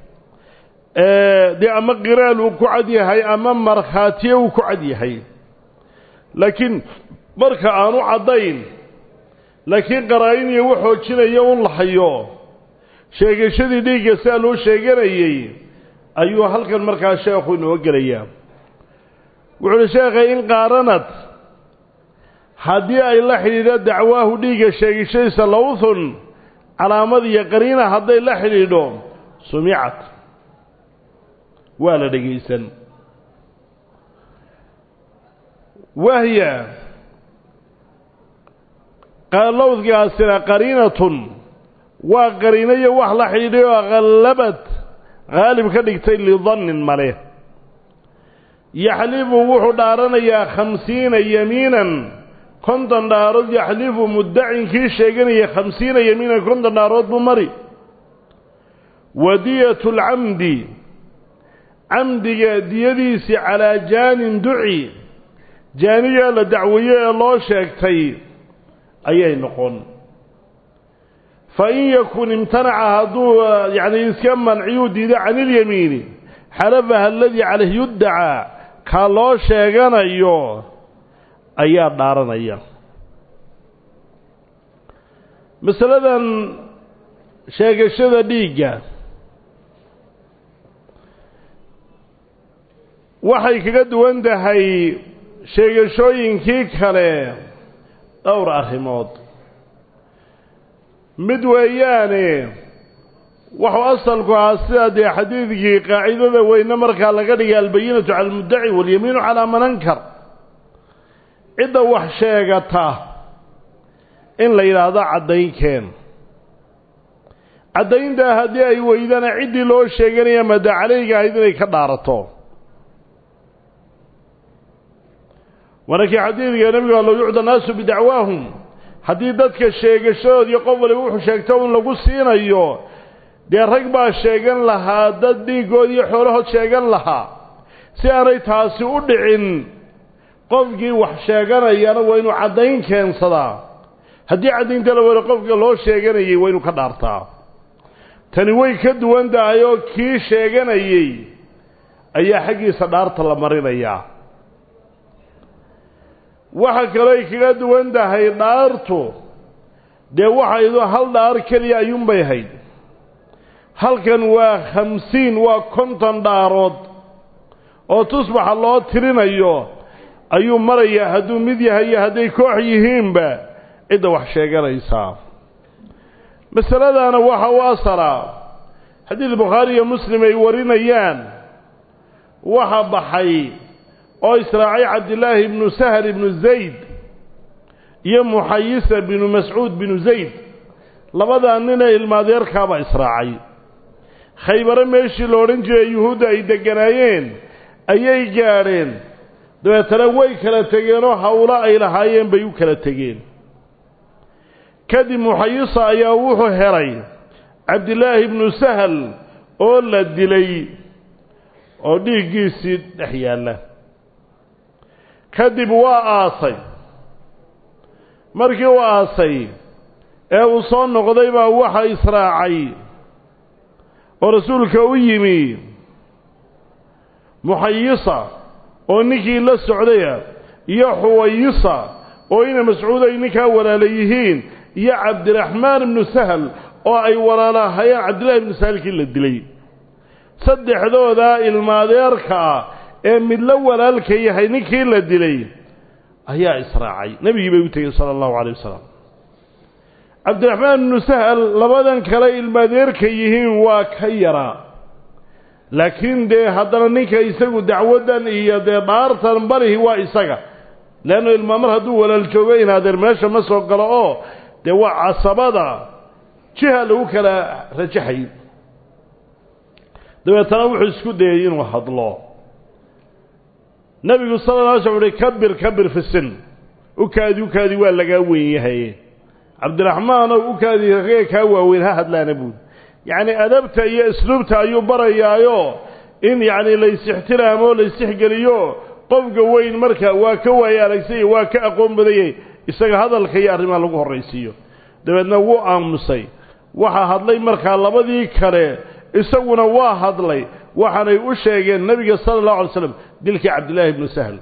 dee ama qiraal uu ku cad yahay ama markhaatiye uu ku cad yahay laakiin marka aanu caddayn laakiin qaraa'in iyo wax xoojinaya un la hayo sheegashadii dhiigga sidaa loo sheeganayay ayuu halkan markaa sheekhu inoo gelayaa wuxuu uhi sheekhay in qaaranad haddii ay la xidhiidho dacwaahu dhiigga sheegashadiisa lawthun calaamad iyo qariina hadday la xidhiidho sumicad waa la dhegaysan wahya lawdkaasina qariinatun waa qariinayo wax la xidhiidhay oo khallabad haalib ka dhigtay lidannin male yaxlifu wuxuu dhaaranayaa khamsiina yamiinan konton dhaarood yaxlifu muddacinkii sheeganaya khamsiina yamiinan konton dhaarood buu mari wadiyatu lcamdi camdiga diyadiisii calaa jaanin duci jaanigaa la dacweeye ee loo sheegtay ayay noqon fa in yakun imtanaca hadduu yacni iska manciyuu diido can ilyamiini xalafaha aladii calayh yuddacaa kaa loo sheeganayo ayaa dhaaranaya masaladan sheegashada dhiigga waxay kaga duwan tahay sheegashooyinkii kale dhowr arrimood mid weeyaane wuxuu asalku ahaa sidaa dee xadiidkii qaacidada weyne markaa laga dhigay albayinatu cala almuddaci walyamiinu calaa man ankar cidda wax sheegata in la yidhaahdo caddaynkeen caddayntaa haddii ay weydana ciddii loo sheeganaya madaa calayga ahayd inay ka dhaarato markii xadiidka nebiga low yucda naasu bidacwaahum haddii dadka sheegashadood iyo qof waliba wuxuu sheegto in lagu siinayo dee rag baa sheegan lahaa dad dhiiggood iyo xoolahood sheegan lahaa si aanay taasi u dhicin qofkii wax sheeganayana waa inuu caddayn keensadaa haddii caddaynta la wado qofka loo sheeganayay waa inuu ka dhaartaa tani way ka duwan tahay oo kii sheeganayey ayaa xaggiisa dhaarta la marinayaa waxa kale ay kaga duwan tahay dhaartu dee waxaydu hal dhaar keliya ayuunbay hayd halkan waa khamsiin waa konton dhaarood oo tusbaxa loo tirinayo ayuu marayaa hadduu mid yahay iyo hadday koox yihiinba cidda wax sheeganaysaa masaladaana waxa u asalaa xadiid bukhaari iyo muslim ay warinayaan waxa baxay oo israacay cabdillaahi ibnu sahl ibnu zayd iyo muxayisa binu mascuud binu zayd labadaa nina ilmaadeerkaabaa israacay khaybare meeshii la odhan jiray yuhuudda ay degganaayeen ayay gaadheen dabeetana way kala tegeenoo hawlo ay lahaayeen bay u kala tegeen kadib muxayisa ayaa wuxuu helay cabdillaahi ibnu sahal oo la dilay oo dhiiggiisii dhex yaalla kadib waa aasay markii uu aasay ee uu soo noqday baa waxa israacay oo rasuulka u yimi muxayisa oo ninkii la socdaya iyo xuwayisa oo ina mascuud ay ninkaa walaala yihiin iyo cabdiraxmaan ibnu sahal oo ay walaalahayeen cabdillahi ibnu sahalkii la dilay saddexdoodaa ilmaadeerka ah ee mid la walaalka yahay ninkii la dilay ayaa israacay nebigii bay u tegey sala allahu calayh wasalam cabdiraxmaan ibnu sahal labadan kale ilmaadeerka yihiin waa ka yaraa laakiin dee haddana ninka isagu dacwaddan iyo dee dhaartan barihi waa isaga leanno ilmaa mar hadduu walaal joogo in adeer meesha ma soo galo oo dee waa casabada jiha lagu kala rajaxay dabeetana wuxuu isku dayey inuu hadlo nebigu sala alla alay slam uhi kabir kabir fi sin ukaadi ukaadi waa lagaa weyn yahay cabdiraxmaanow ukaadi ragee kaa waaweyn ha hadlaana buud yacni adabta iyo isluubta ayuu barayaayo in yacni laysixtiraamo laysixgeliyo qofka weyn marka waa ka waaya aragsay waa ka aqoon badayay isaga hadalka iyo arrimaha lagu horraysiiyo dabeedna wuu aamusay waxaa hadlay markaa labadii kale isaguna waa hadlay waxaanay u sheegeen nebiga sala allahu alay slam dilkii cabdillaahi ibnu sahl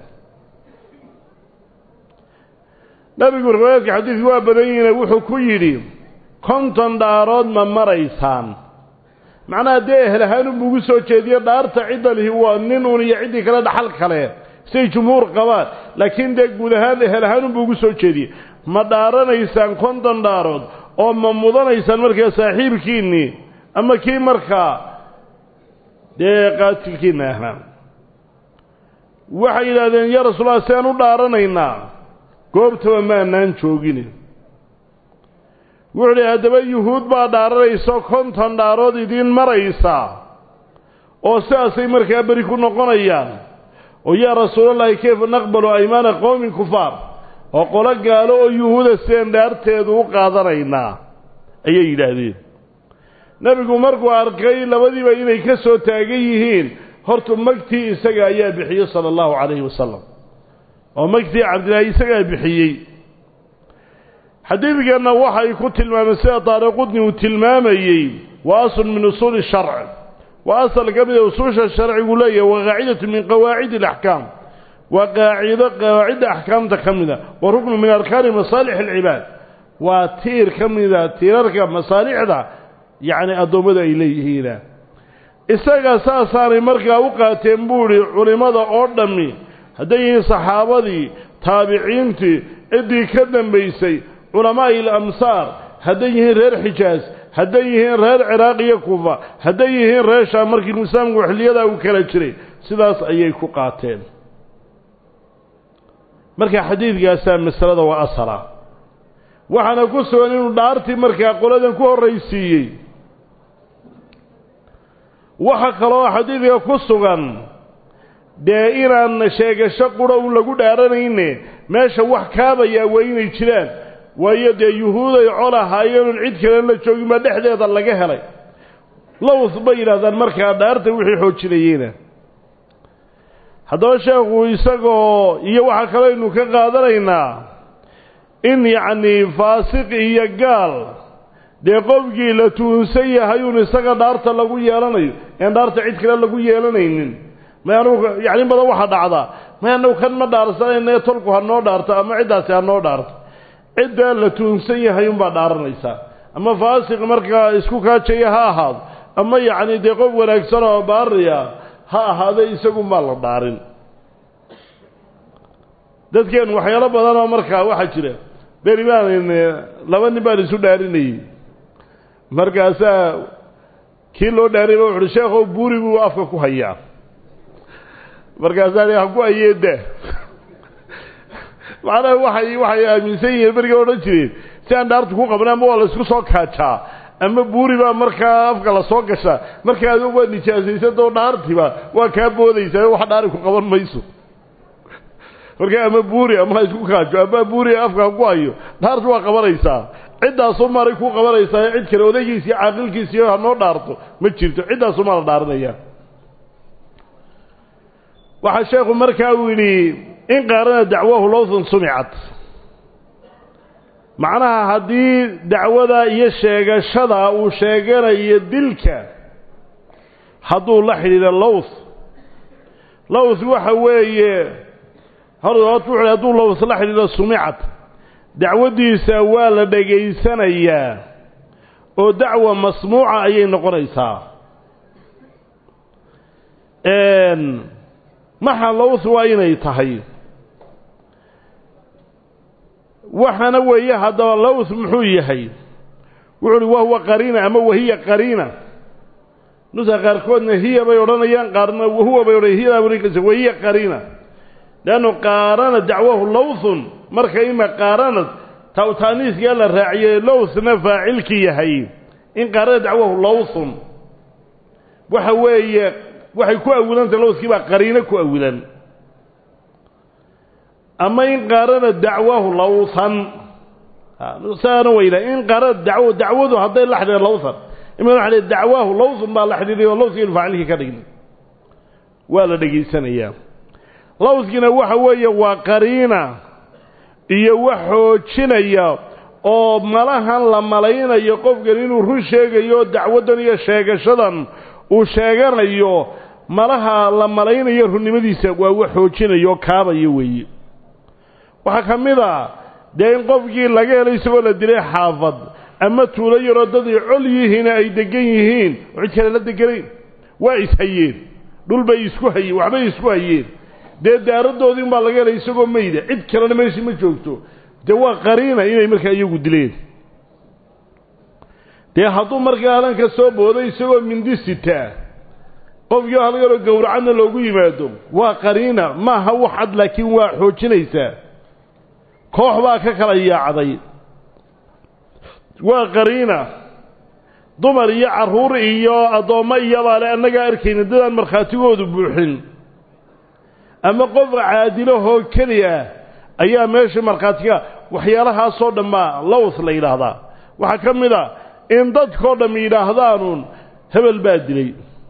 nebigu riwaayadka xadiidku waa badan yihiine wuxuu ku yidhi konton dhaarood ma maraysaan macnaha dee ehel ahaanunbu ugu soo jeediye dhaarta cidda lihi waa nin un iyo ciddii kale dhaxal kale say jumhuur qabaan laakiin dee guud ahaan ehel ahaanunbu ugu soo jeediye ma dhaaranaysaan konton dhaarood oo ma mudanaysaan markaa saaxiibkiinnii ama kii markaa dee qaatilkiinna ahaa waxay yidhaahdeen yaa rasuulallah si aan u dhaaranaynaa goobtaba maanaan joogin wuxuu hi haddaba yuhuud baa dhaaranayso konton dhaarood idiin maraysa oo sidaasay markaa beri ku noqonayaan oo yaa rasuulallahi kayfa naqbalu aymaana qowmin kufaar oo qolo gaalo oo yuhuuda sideen dhaarteedu u qaadanaynaa ayay yidhaahdeen nebigu markuu arkay labadiiba inay ka soo taagan yihiin horta magtii isaga ayaa bixiyey sala allahu calayhi wasalam oo magtii cabdillaahi isagaa bixiyey xadiidkanna waxay ku tilmaameen sida taariqudni uu tilmaamayey waa aslun min usuuli sharc waa asal ka mid a usuusha sharcigu leeyahay waa qaacidatu min qawaacidi alaxkaam waa qaacido qawaacidda axkaamta ka mida wa ruknu min arkaani masaalix alcibaad waa tiir ka mida tiirarka masaalixda yacni addoommada ay leeyihiina isaga saasaanay markaa u qaateen buu idhi culimmada oo dhammi hadday yihiin saxaabadii taabiciintii ciddii ka dambaysay culamaa'i alamsaar hadday yihiin reer xijaas hadday yihiin reer ciraaq iyo kuufa hadday yihiin reer shaam markii islaamku xilliyadaa uu kala jiray sidaas ayay ku qaateen marka xadiidkaasaa masalada waa asala waxaana ku sugan inuu dhaartii markaa qoladan ku horraysiiyey waxa kaloo xadiidka ku sugan dee inaan sheegasho qura u lagu dhaaranayne meesha wax kaabayaa waa inay jiraan waayo dee yuhuuday col ahaayeenun cid kalen la joogin baa dhexdeeda laga helay lows bay yidhahdaan markaa dhaarta wixii xoojinayeyna haddaba sheekhu isagoo iyo waxaa kaloo aynu ka qaadanaynaa in yacnii faasiq iyo gaal dee qofkii la tuhunsan yahay uun isaga dhaarta lagu yeelanayo een dhaarta cid kale lagu yeelanaynin may anugu yacni badan waxaa dhacdaa may annagu kan ma dhaarsanayna tolku ha noo dhaarto ama ciddaasi ha noo dhaarto ciddaa la tuhunsan yahay unbaa dhaaranaysaa ama faasiq markaa isku kaajaya ha ahaado ama yacni dee qof wanaagsan oo baariya ha ahaadee isagunbaa la dhaarin dadkeen waxyaalo badanoo markaa waxaa jira beri baan laba nin baan isu dhaarinayey markaasaa kii loo dhaariyba wuxuuhi sheekhow buuri buu afka ku hayaa markaasaa ha ku hayeeda macnaha waxay waxay aaminsan yihiin berigay odhan jireen si aan dhaartu ku qabnay ama waa la isku soo kaajaa ama buuri baa markaa afka la soo gashaa markaa adigu waa nijaasaysadoo dhaartiba waa kaa boodaysaa wax dhaari ku qaban mayso markaa ama buuri ama isku kaajo ama buuri afka ku hayo dhaartu waa qabanaysaa ciddaasoo maray ku qabanaysaa cid kale odaygiisa iyo caaqilkiisa iyo hanoo dhaarto ma jirto ciddaasoo ma la dhaaranaya waxa sheekhu markaa uu yidhi in qaarana dacwahu lawthun sumicat macnaha haddii dacwada iyo sheegashada uu sheeganayo dilka hadduu la xidhiidho lawth lawth waxa weeye horta hadduu lawth la xidhiidho sumicat dacwadiisa waa la dhegaysanayaa oo dacwa masmuuca ayay noqonaysaa maxaa lawth waa inay tahay waxana weeye haddaba lawth muxuu yahay wuxuu uhi wahuwa qariina ama wahiya qariina nusa qaarkoodna hiya bay odhanayaan qaarna wahuwa bay odhan hiya wahiya qariina leannu qaarana dacwahu lawthun marka ima qaaranad taaniiskaa la raaciyey lawthna faacilkii yahay in qaarana dacwahu lawthun waxa weeye waxay ku awilanta lawthkii baa qariino ku awilan ama in qaarana dacwahu lawthan saana weyla in qaarana dacwo dacwadu hadday la xidhiidho lawthan ima waxa leeyahay dacwahu lawthun baa la xidhiidhay oo lawthkii faacilkii ka dhigay waa la dhageysanayaa lawthkina waxa weeye waa qariina iyo wax xoojinaya oo malahan la malaynayo qofkan inuu run sheegayo dacwadan iyo sheegashadan uu sheeganayo malaha la malaynayo runnimadiisa waa wax xoojinayo kaabayo weeye waxaa ka mid a dee in qofkii laga helay isagoo la dilay xaafad ama tuulo yaroo dadii col yihiina ay degan yihiin oo cid kale la deganayn waa ishayeen dhul bay isku hayeen waxbay isku hayeen dee daaradoodii unbaa laga helay isagoo mayda cid kalena meeshii ma joogto dee waa qariina inay markaa iyagu dileen dee hadduu markaa halanka soo booday isagoo mindi sitaa qofkii halgaloo gowracadna loogu yimaado waa qariina maaha wax cad laakiin waa xoojinaysaa koox baa ka kala yaacday waa qariina dumar iyo carruur iyo addoommo iyobaa le annagaa arkayna dadaan markhaatigoodu buuxin ama qof caadilahoo keli ah ayaa meesha markhaatiga waxyaalahaasoo dhammaa lawth la yidhaahdaa waxaa ka mid a in dadkoo dham yidhaahdaanuun hebel baa dilay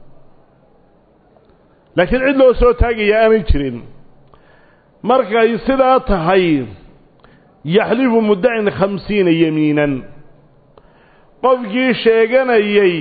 laakiin cid loo soo taagaya aanay jirin markay sidaa tahay yaxlifu muddacin khamsiina yamiinan qofkii sheeganayey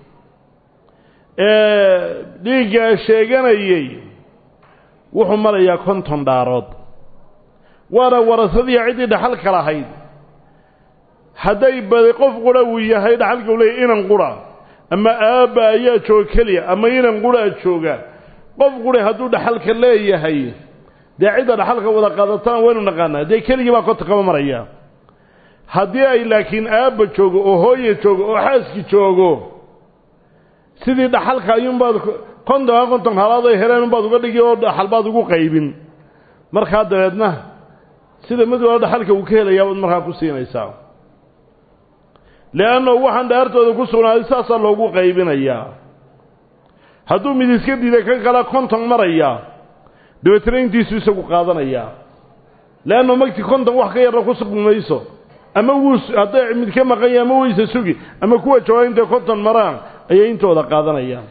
ee dhiiggaa sheeganayey wuxuu marayaa konton dhaarood waana warasadii ciddii dhaxalka lahayd hadday badi qof qura uu yahay dhaxalka u leeyahy inan qura ama aabba ayaa jooga keliya ama inan quraa jooga qof qura hadduu dhaxalka leeyahay dee cidda dhaxalka wada qaadataan waynu naqaanaa dee keligii baa konton kama maraya haddii ay laakiin aabba joogo oo hooye joogo oo xaaski joogo sidii dhaxalka ayuunbaad konton konton halaad ay heleen unbaad uga dhigi oo dhaxal baad ugu qaybin markaa dabeedna sida mid wala dhaxalka uu ka helayaa baad markaa ku siinaysaa leanno waxaan dhaartooda ku sugnaaday saasaa loogu qaybinayaa hadduu mid iska diiday kan kale konton maraya dabeetana intiisu isagu qaadanayaa leanno magti konton wax ka yarna ku sugmi mayso ama wuu hadday mid ka maqanya ama waysa sugi ama kuwa jooga intay konton maraan ayay intooda qaadanayaan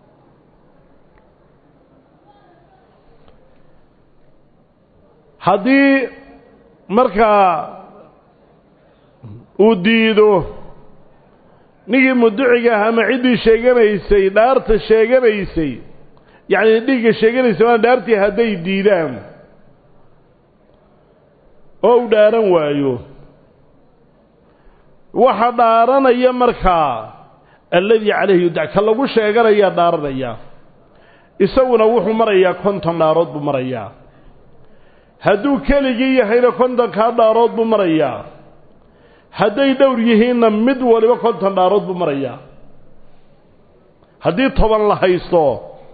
haddii markaa uu diido ninkii mudduciga ah ama ciddii sheeganaysay dhaarta sheeganaysay yacni dhiigga sheeganaysay waana dhaartii hadday diidaan oo u dhaaran waayo waxa dhaaranaya markaa alladii calayhi yuddac ka lagu sheeganayaa dhaaranaya isaguna wuxuu marayaa konton dhaarood buu marayaa hadduu keligii yahayna kontonkaa dhaarood buu marayaa hadday dhowr yihiinna mid waliba konton dhaarood buu marayaa haddii toban la haysto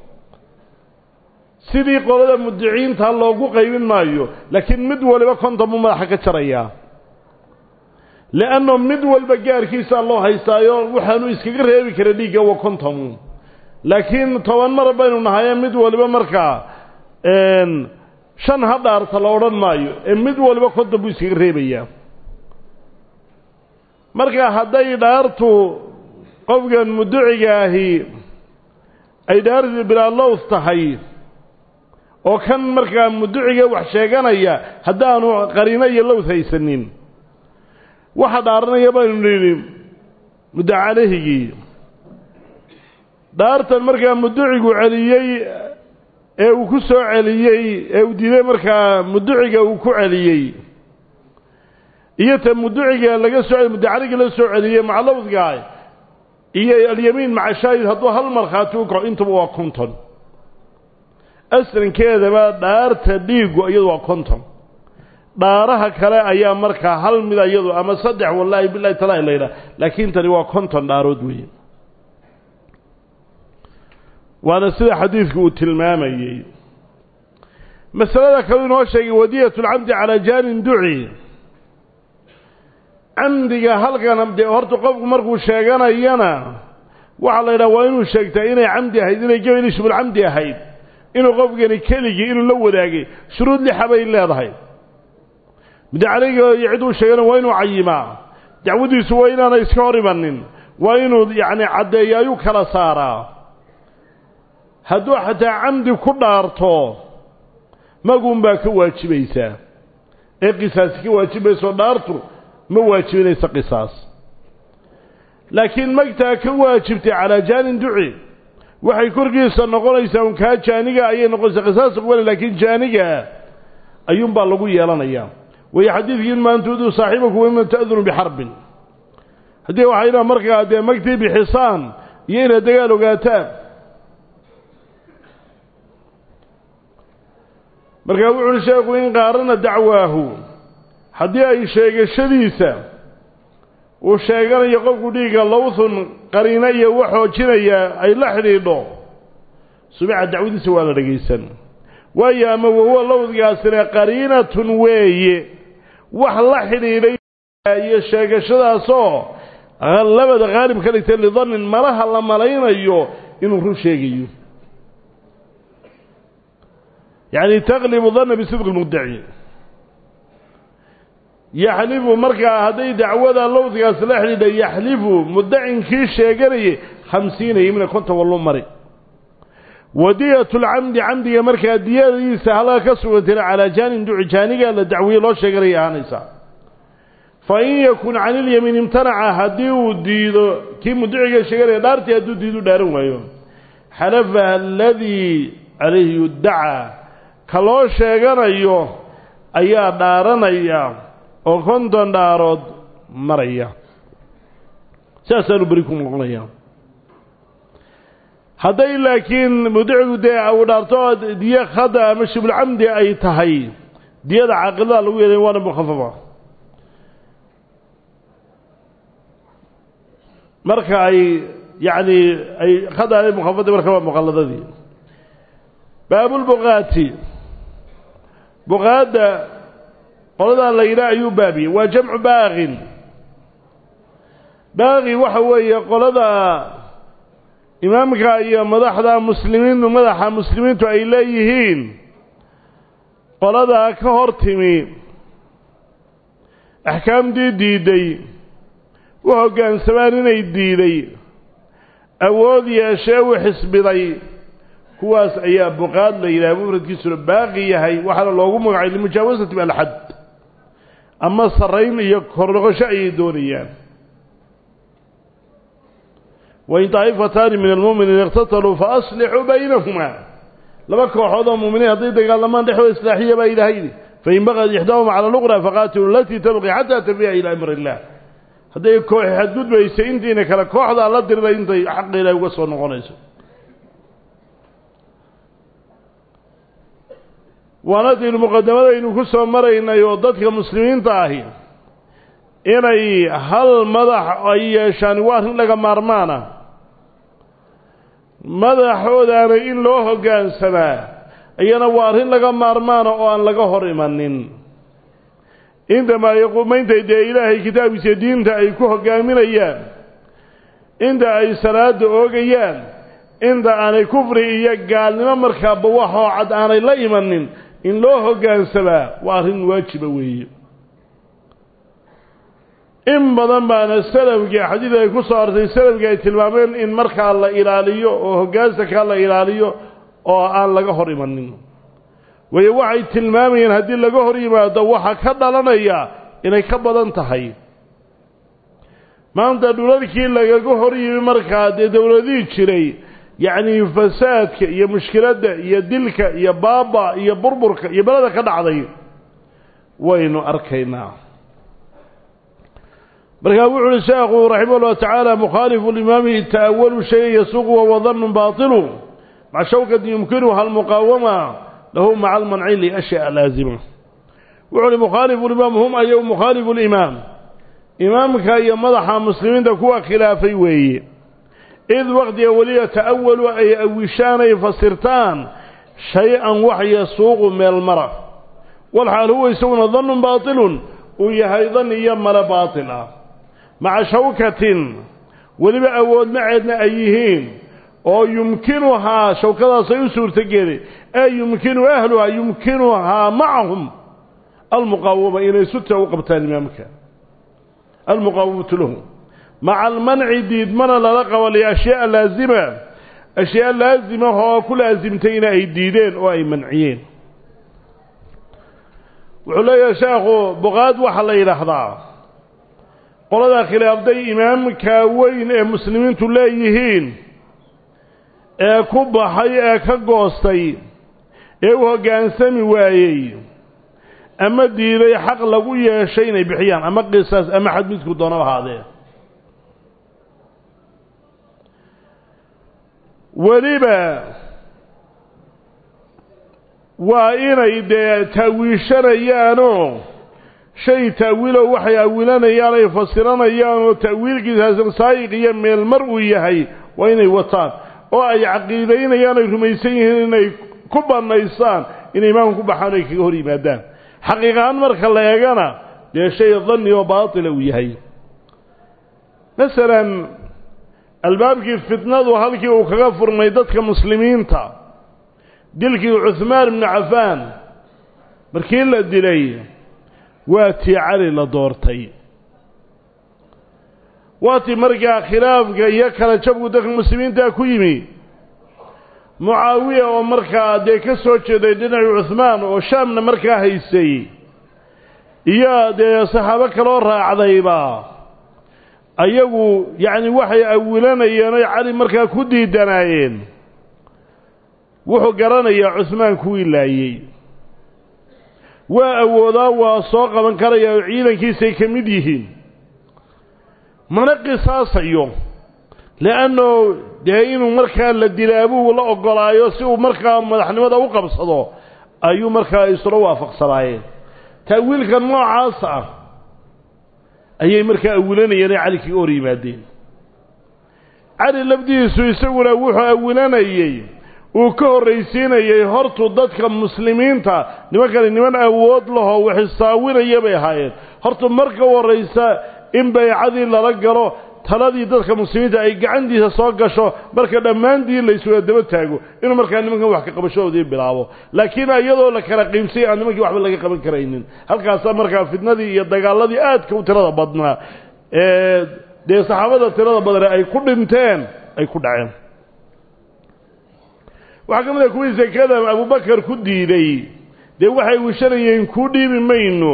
sidii qolada mudiciinta loogu qaybin maayo laakiin mid waliba konton buu madaxa ka jarayaa لأنه مد والبقار كيسا الله هيستايون وحانو اسكاق ريبي كرديقا وكنتم لكن طوان مرة بينو نهاية مد والبا مركا ان شان هدار تلوران مايو ان مد والبا كنتم بو اسكاق ريبي مركا هداي دارتو قفقا مدعيقاهي اي دارتي بلا الله استحيي oo kan markaa mudduciga wax sheeganaya hadaanu qariinay lowd haysanin waxa dhaaranaya baan nidhi mudacalehigi dhaartan markaa mudducigu celiyay ee uu ku soo celiyay ee uu diiday markaa mudduciga uu ku celiyay iyo ta mudduciga laga soo mudacaliga la soo celiyay maclowdgaay iyo al-yamiin maca shaahid haduu hal marxaati u kaco intuba waa konton asrinkeeda ba dhaarta dhiigu iyadu waa konton dhaaraha kale ayaa markaa hal mid iyadu ama saddex wallahi billahi ta'ala ilayna laakiin tani waa konton dhaarood weeye waana sida xadiisku uu tilmaamayay masalada kale inoo sheegay wadiyatu al-amdi ala janin du'i amdiga halkan amdi horta qofku markuu sheeganayana waxa la yiraahdaa waa inuu sheegtaa inay amdi ahayd inay gabayl shubul amdi ahayd inuu qofkani keligii inuu la wadaagay shuruud li xabay leedahay mudacaliga yicdu sheegana waa inuu cayimaa dacwadiisu waa inaanay iska horimanin waa inuu yaani cadeeyo kala saaraa hadduu xataa amdi ku dhaarto magun baa ka waajibaysaa ee qisaas ka waajibayso dhaartu ma waajibinaysa qisaas laakiin magtaa ka waajibtay ala jaanin duci waxay korkiisa noqonaysaa un ka jaaniga ayay noqonaysaa qisaas qowle laakiin jaaniga ayuun baa lagu yeelanaya way xadiidkii maantuudu saaxiibku wama ta'dunu biharb hadii waxayna markaa de magtii bixisaan iyo in dagaal ogaataan markaa wuxuu sheegay in qaarana dacwaahu hadii ay sheegashadiisa uu sheeganayo qofku dhiiga lawthun qariina iyo wax xoojinaya ay la xiriidho subica dacwadiisa waa la dhageysan waayo ama waa lawdgaasina qariinatun weeye wax la xiriiray iyo sheegashadaas oo labada qaalib ka dhigtay lidhannin malaha la malaynayo inuu run sheegayo yani taqlibu dhanna bisidq almuddaci يحلف مركا هذه دعوة الله ذكاس لحد يحلف مدعين كي شيغري خمسين يمنا كنت والله مري ودية العمد عمدي مركا دية سهلا كسوة على جان دع جانية لدعوية الله شيغري آنسا فإن يكون عن اليمين امتنع هديه ديدو كي مدعي شيغري دارتي هدو ديدو دارون ويوم حلف الذي عليه يدعى كالله شيغري أيها دارنا أيها oo konton dhaarood maraya saasan barikum qolaya haday laakiin mudcigu daa aw dhaarto diya khada ama shibul amdi ay tahay diyada aqalada lagu yeelay waana mukhafafa marka ay yaani ay khada ay mukhafafada marka waa muqalladadii baabul buqaati buqaada qolada la yiraahdo baabi waa jamcu baaqin baaqi waxa weeye qolada imaamka iyo madaxda muslimiintu madaxa muslimiintu ay leeyihiin qolada ka hortimi ahkaamdii diiday oo hoggaansamaan inay diiday awood yeeshay oo xisbiday kuwaas ayaa buqaad la yiraahdo mufradkiisu baaqi yahay waxa loogu magacaabay limujaawasati bil hadd ama sarayn iyo kornoqosho ay doonayaan وإن طائفتان من المؤمنين اقتتلوا فأصلحوا بينهما لما كوحوضا المؤمنين هذي قال لما نحو إصلاحية بين هيدي فإن بغى إحداهما على الأخرى فقاتلوا التي تبغي حتى تبيع إلى أمر الله هذي كوح حدود بيسين دينك لكوحضا الله دير انت حق إلى وقصوا النغنيس ونادي المقدمة إنه كسوا مرين يوضدك المسلمين طاهي إني هل مدح أي شانوان لك مرمانا madaxoodaana in loo hoggaansamaa ayana waa arrin laga maarmaana oo aan laga hor imanin intamaa yaquumaynta dee ilaahay kitaabkiisa diinta ay ku hogaaminayaan inta ay salaada oogayaan inta aanay kufri iyo gaalnimo markaa bawaxoo cad aanay la imanin in loo hoggaansamaa waa arrin waajiba weeye in badan baana salafkii xadiid ay ku soo artay salafkii ay tilmaameen in markaa la ilaaliyo oo hoggaansankaa la ilaaliyo oo aan laga hor imanin waayo waxay tilmaamayeen haddii laga hor yimaado waxa ka dhalanaya inay ka badan tahay maanta dhulalkii lagaga hor yimi markaa dee dowladihii jiray yacnii fasaadka iyo mushkiladda iyo dilka iyo baaba iyo burburka iyo beleda ka dhacday waynu arkaynaa markaa wuxu uhi sheekhu raximah llahu tacaala mukhaalifu limaami ta'awalu shay yasuuqu wa dhannu baatilu maca shawkati yumkinuha almuqaawama lahu maca almanci liashyaa laazima wuxu uhi mukhaalifu limaam hum ayagu mukhaalifu limaam imaamka iyo madaxa muslimiinta kuwa khilaafay weeye id waqtiga weliya ta'awalu ay awishaan ay fasirtaan shay-an wax yasuuqu meel mara walxaal huwa isaguna dannun baatilun uu yahay dan iyo male baatil ah maca shawkatin weliba awood maceedna ay yihiin oo yumkinuhaa shawkadaasay u suurtogeli ee yumkinu ahluhaa yumkinuhaa macahum almuqaawama inay suta u qabtaan imaamka almuqaawamatu lahu maca almanci diidmana lala qabo liashyaaa laazima ashyaa laazima oo ku laasimtayna ay diideen oo ay manciyeen wuxuu leeyahay sheekhu buqaad waxaa la yidhaahdaa qolada khilaafday imaamka weyn ee muslimiintu leeyihiin ee ku baxay ee ka goostay ee u hoggaansami waayey ama diiday xaq lagu yeeshay inay bixiyaan ama qisaas ama xad midku doona ahaadee weliba waa inay dee ta'wiishanayaanoo shay ta'wiilo waxay awilanayaan ay fasiranayaan oo ta'wiilkiisaasna saayiq iyo meel mar uu yahay waa inay wataan oo ay caqiidaynayaan ay rumaysan yihiin inay ku bannaysaan inay imaamka ku baxaan ay kaga hor yimaadaan xaqiiqahaan marka la eegana dee shay danni oo baatila uu yahay masalan albaabkii fitnadu halkii uu kaga furmay dadka muslimiinta dilkii cuhmaan ibnu cafaan markii la dilay waa tii cali la doortay waa tii markaa khilaafka iyo kala jabku dadka muslimiinta ku yimi mucaawiya oo markaa dee ka soo jeeday dhinaci cuhmaan oo shaamna markaa haysay iyo dee saxaabo kaloo raacdayba ayagu yacni waxay awilanayeen oy cali markaa ku diidanaayeen wuxuu garanayaa cuhmaan kuwii laayey waa awoodaa waa soo qaban karaya oo ciidankiisay ka mid yihiin mana qisaasayo le'anno dee inuu markaa la dilaabuu la oggolaayo si uu markaa madaxnimada u qabsado ayuu markaa isla waafaqsanaayeen ta'wiilka noocaas ah ayay markaa awilanayeen ay cali kaga hor yimaadeen cali lafdiisu isaguna wuxuu awilanayey uu ka horraysiinayay hortu dadka muslimiinta nimankani niman awood lahoo waxisaawinaya bay ahaayeen hortu marka horraysa in baycadii lala galo taladii dadka muslimiinta ay gacantiisa soo gasho marka dhammaantii la isuga daba taago inuu markaa nimankan wax ka qabashadoodii bilaabo laakiin iyadoo la kala qiimsay aan nimankii waxba laga qaban karaynin halkaasaa markaa fitnadii iyo dagaaladii aadka u tirada badnaa ee dee saxaabada tirada badane ay ku dhinteen ay ku dhaceen waxaa ka mid a kuwii sakada abubakar ku diiday dee waxay wishanayeen ku dhiibi mayno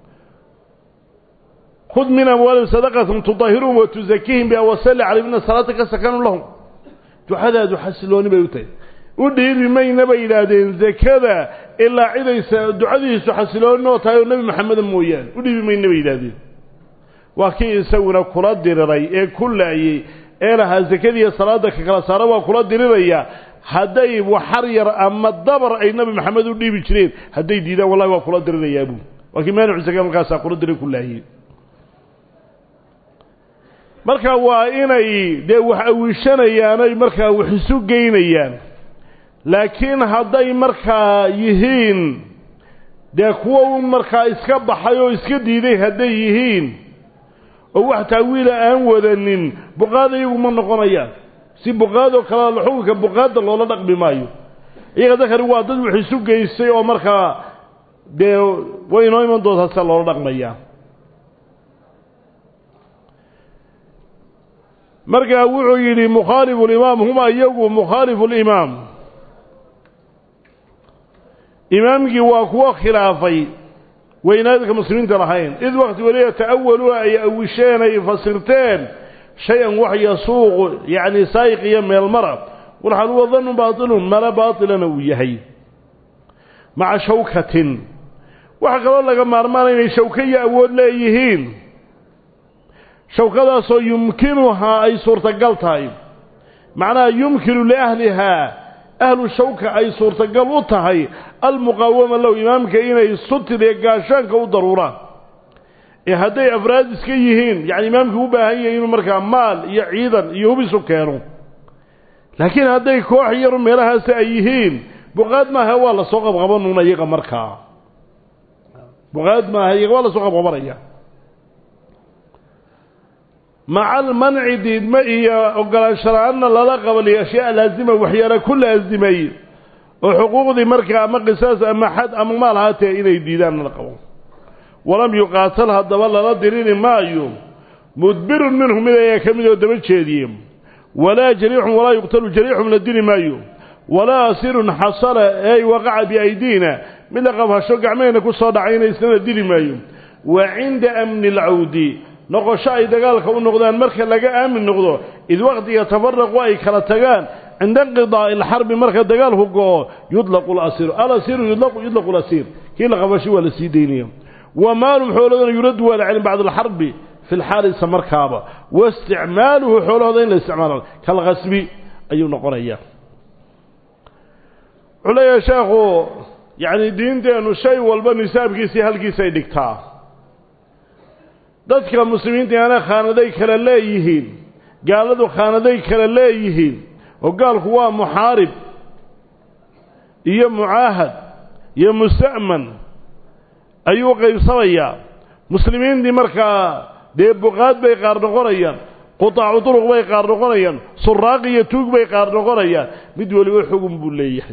khud min amwaalihim sadaqatan tudahiruhum wa tuzakiihim biha wasalli calayhim inna salaataka sakanun lahum ducadaadu xasilooni bay u tahay u dhiibi mayna bay yidhaahdeen zakada ilaa cidaysa ducadiisu xasiloonoo tahay oo nebi maxameda mooyaane u dhiibi mayna bay yidhaahdeen waa kii isaguna kula diriray ee ku laayey ee lahaa zakadiiyo salaada ka kala saara waa kula diriraya hadday waxar yar ama dabar ay nebi maxamed u dhiibi jireen hadday diidaan wallahi waa kula dirirayaa buu waa kii maanicu zaka markaasaa kula diray ku laayey marka waa inay dee wax awiishanayaan ay markaa wax isu geynayaan laakiin hadday markaa yihiin dee kuwa un markaa iska baxay oo iska diiday hadday yihiin oo wax taawiila aan wadanin buqaad iyagu ma noqonayaan si buqaadoo kale xukunka buqaadda loola dhaqmi maayo iyaga dadkani waa dad wax isu geystay oo markaa dee way inoo iman doontaa sida loola dhaqmayaa markaa wuxuu yidhi mukhaalifu limaam huma iyagu mukhaalifu limaam imaamkii waa kuwa khilaafay weynaadka muslimiinta lahayn id waqti waliya ta'awaluha ay awisheen ay fasirteen shay-an wax yasuuqu yacni saayiq iyo meel mara walxal huwa dhannu baatilun mala baatilana uu yahay maca shawkatin waxa kaloo laga maarmaanaya inay shawka iyo awood leeyihiin shawkadaasoo yumkinuhaa ay suurtagal tahay macnaha yumkinu liahlihaa ahlu shawka ay suurtagal u tahay almuqaawama low imaamka inay sutid ee gaashaanka u daruuraan ee hadday afraad iska yihiin yacni imaamkii u baahan yahay inuu markaa maal iyo ciidan iyo hubis u keeno laakiin hadday koox yaru meelahaasi ay yihiin buqaad maaha waa la soo qabqabanuuna iyaga markaa buqaad maaha iyaga waa la soo qabqabanaya maca almanci diidma iyo ogolaanshala-aanna lala qabaliyo ashyaa laazima waxyaala ku laasimay oo xuquuqdii markaa ama qisaas ama xad ama maal haatee inay diidaan lala qabo walam yuqaatal haddaba lala dirini maayo mudbirun minhum mid ayaa ka mid oo daba jeediye walaa jariixun walaa yuqtalu jariixun la dili maayo walaa asirun xasala ay waqaca biaydiina mid la qabhasho gacmehena ku soo dhacayna isnana dili maayo wa cinda amni alcawdi noqosho ay dagaalka u noqdaan marka laga aamin noqdo id waqtiga tafaraqu ay kala tagaan cinda inqidaa'i alxarbi marka dagaalku go'o yudlaqu alasiru alasiru yudlaqu yudlaqu alasiir kii la qabashay waa la sii daynaya wa maalum xoolahoodan yuraddu waa la celin bacda alxarbi fi lxaalisa markaaba wa isticmaaluhu xoolahooda in la isticmaalo kalqasbi ayuu noqonayaa wuxuu leeyahay sheekhu yacni diinteennu shay walba nisaabkiisii halkiisay dhigtaa dadka muslimiinta ana khaanaday kala leeyihiin gaaladu khaanaday kala leeyihiin oo gaalku waa muxaarib iyo mucaahad iyo musta'man ayuu qaybsamayaa muslimiintii markaa dee buqaad bay qaar noqonayaan qutaacu turuq bay qaar noqonayaan suraaq iyo tuug bay qaar noqonayaan mid waliba xugun buu leeyahay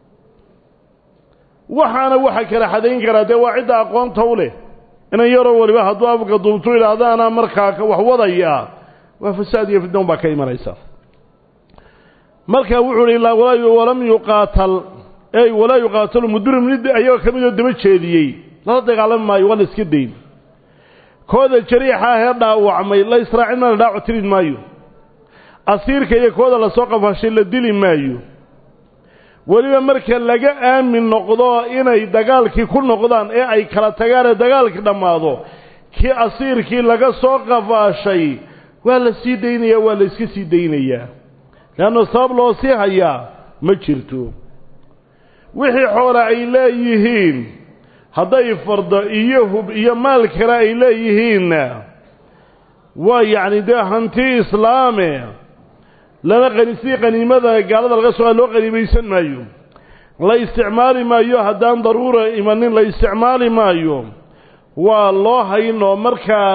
waxaana waxa kala xadayn karaa dee waa cidda aqoonta u leh inan yaroo waliba hadduu afka duubtu idhaahdaana markaa ka wax wadayaa waa fasaad iyo fidnoon baa ka imanaysa marka wuxuu hi walaa walam yuqaatal ey walaa yuqaatalu mudbirum mid ayagoo ka midoo daba jeediyey lala dagaalami maayo waa la iska dayn kooda jariixa ahee dhaawacmay la israacin maana dhaaco tirin maayo asiirka iyo kooda lasoo qafashay la dili maayo weliba marka laga aamin noqdo inay dagaalkii ku noqdaan ee ay kala tagaan ee dagaalkii dhammaado kii asiirkii laga soo qafaashay waa la sii daynayaa waa la iska sii daynayaa leanna sabab loo sii hayaa ma jirto wixii xoola ay leeyihiin hadday fardo iyo hub iyo maal kale ay leeyihiinna waa yacni dee hanti islaame lana qanisii qaniimada gaalada laga soo loo qaniimaysan maayo la isticmaali maayo haddaan daruura imanin la isticmaali maayo waa loo hayno markaa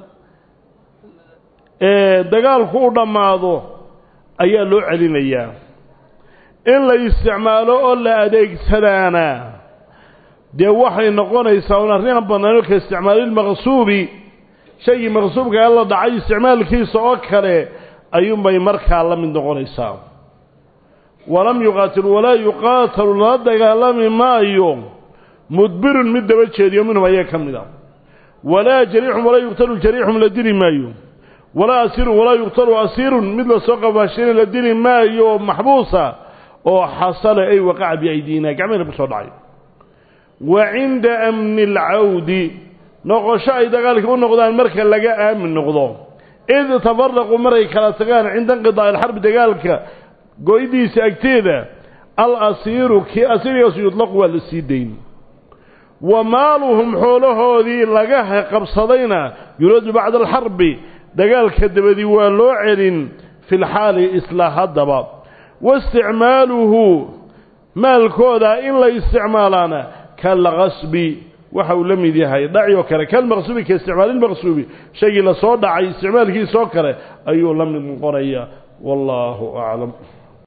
ee dagaalku u dhammaado ayaa loo celinayaa in la isticmaalo oo la adeegsadaana dee waxay noqonaysaa un arrin bannaano ka isticmaalilmaqsuubi shaygii maqsuubka ee la dhacay isticmaalkiisa oo kale ayuunbay markaa la mid noqonaysaa walam yuqaatil walaa yuqaatalu lala dagaalami maayo mudbirun mid daba jeediyo minhum ayaa ka mid a walaa jariixun walaa yuqtalu jariixun la dili maayo walaa asiirun walaa yuqtalu asiirun mid lasoo qafaashayna la dili maayo maxbuusa oo xasala ay waqaca biaydiina gacmehena ku soo dhacay wa cinda amni alcawdi noqosho ay dagaalkii u noqdaan marka laga aamin noqdo id tafaraquu maray kala tagaan cinda inqidaa'i alxarbi dagaalka goydiisa agteeda alasiiru kii asiirigaasu yudlaqu waa la sii dayn wa maaluhum xoolahoodii laga qabsadayna yuraddu bacda alxarbi dagaalka dabadii waa loo celin fi lxaali isla haddaba waisticmaaluhu maalkooda in la isticmaalaana kalghasbi waxa uu la mid yahay dhaciyo kale kalmaqsubi ka isticmaalin maqsubi shayga la soo dhacay isticmaalkiisa oo kale ayuu la mid noqonayaa wallahu a'lam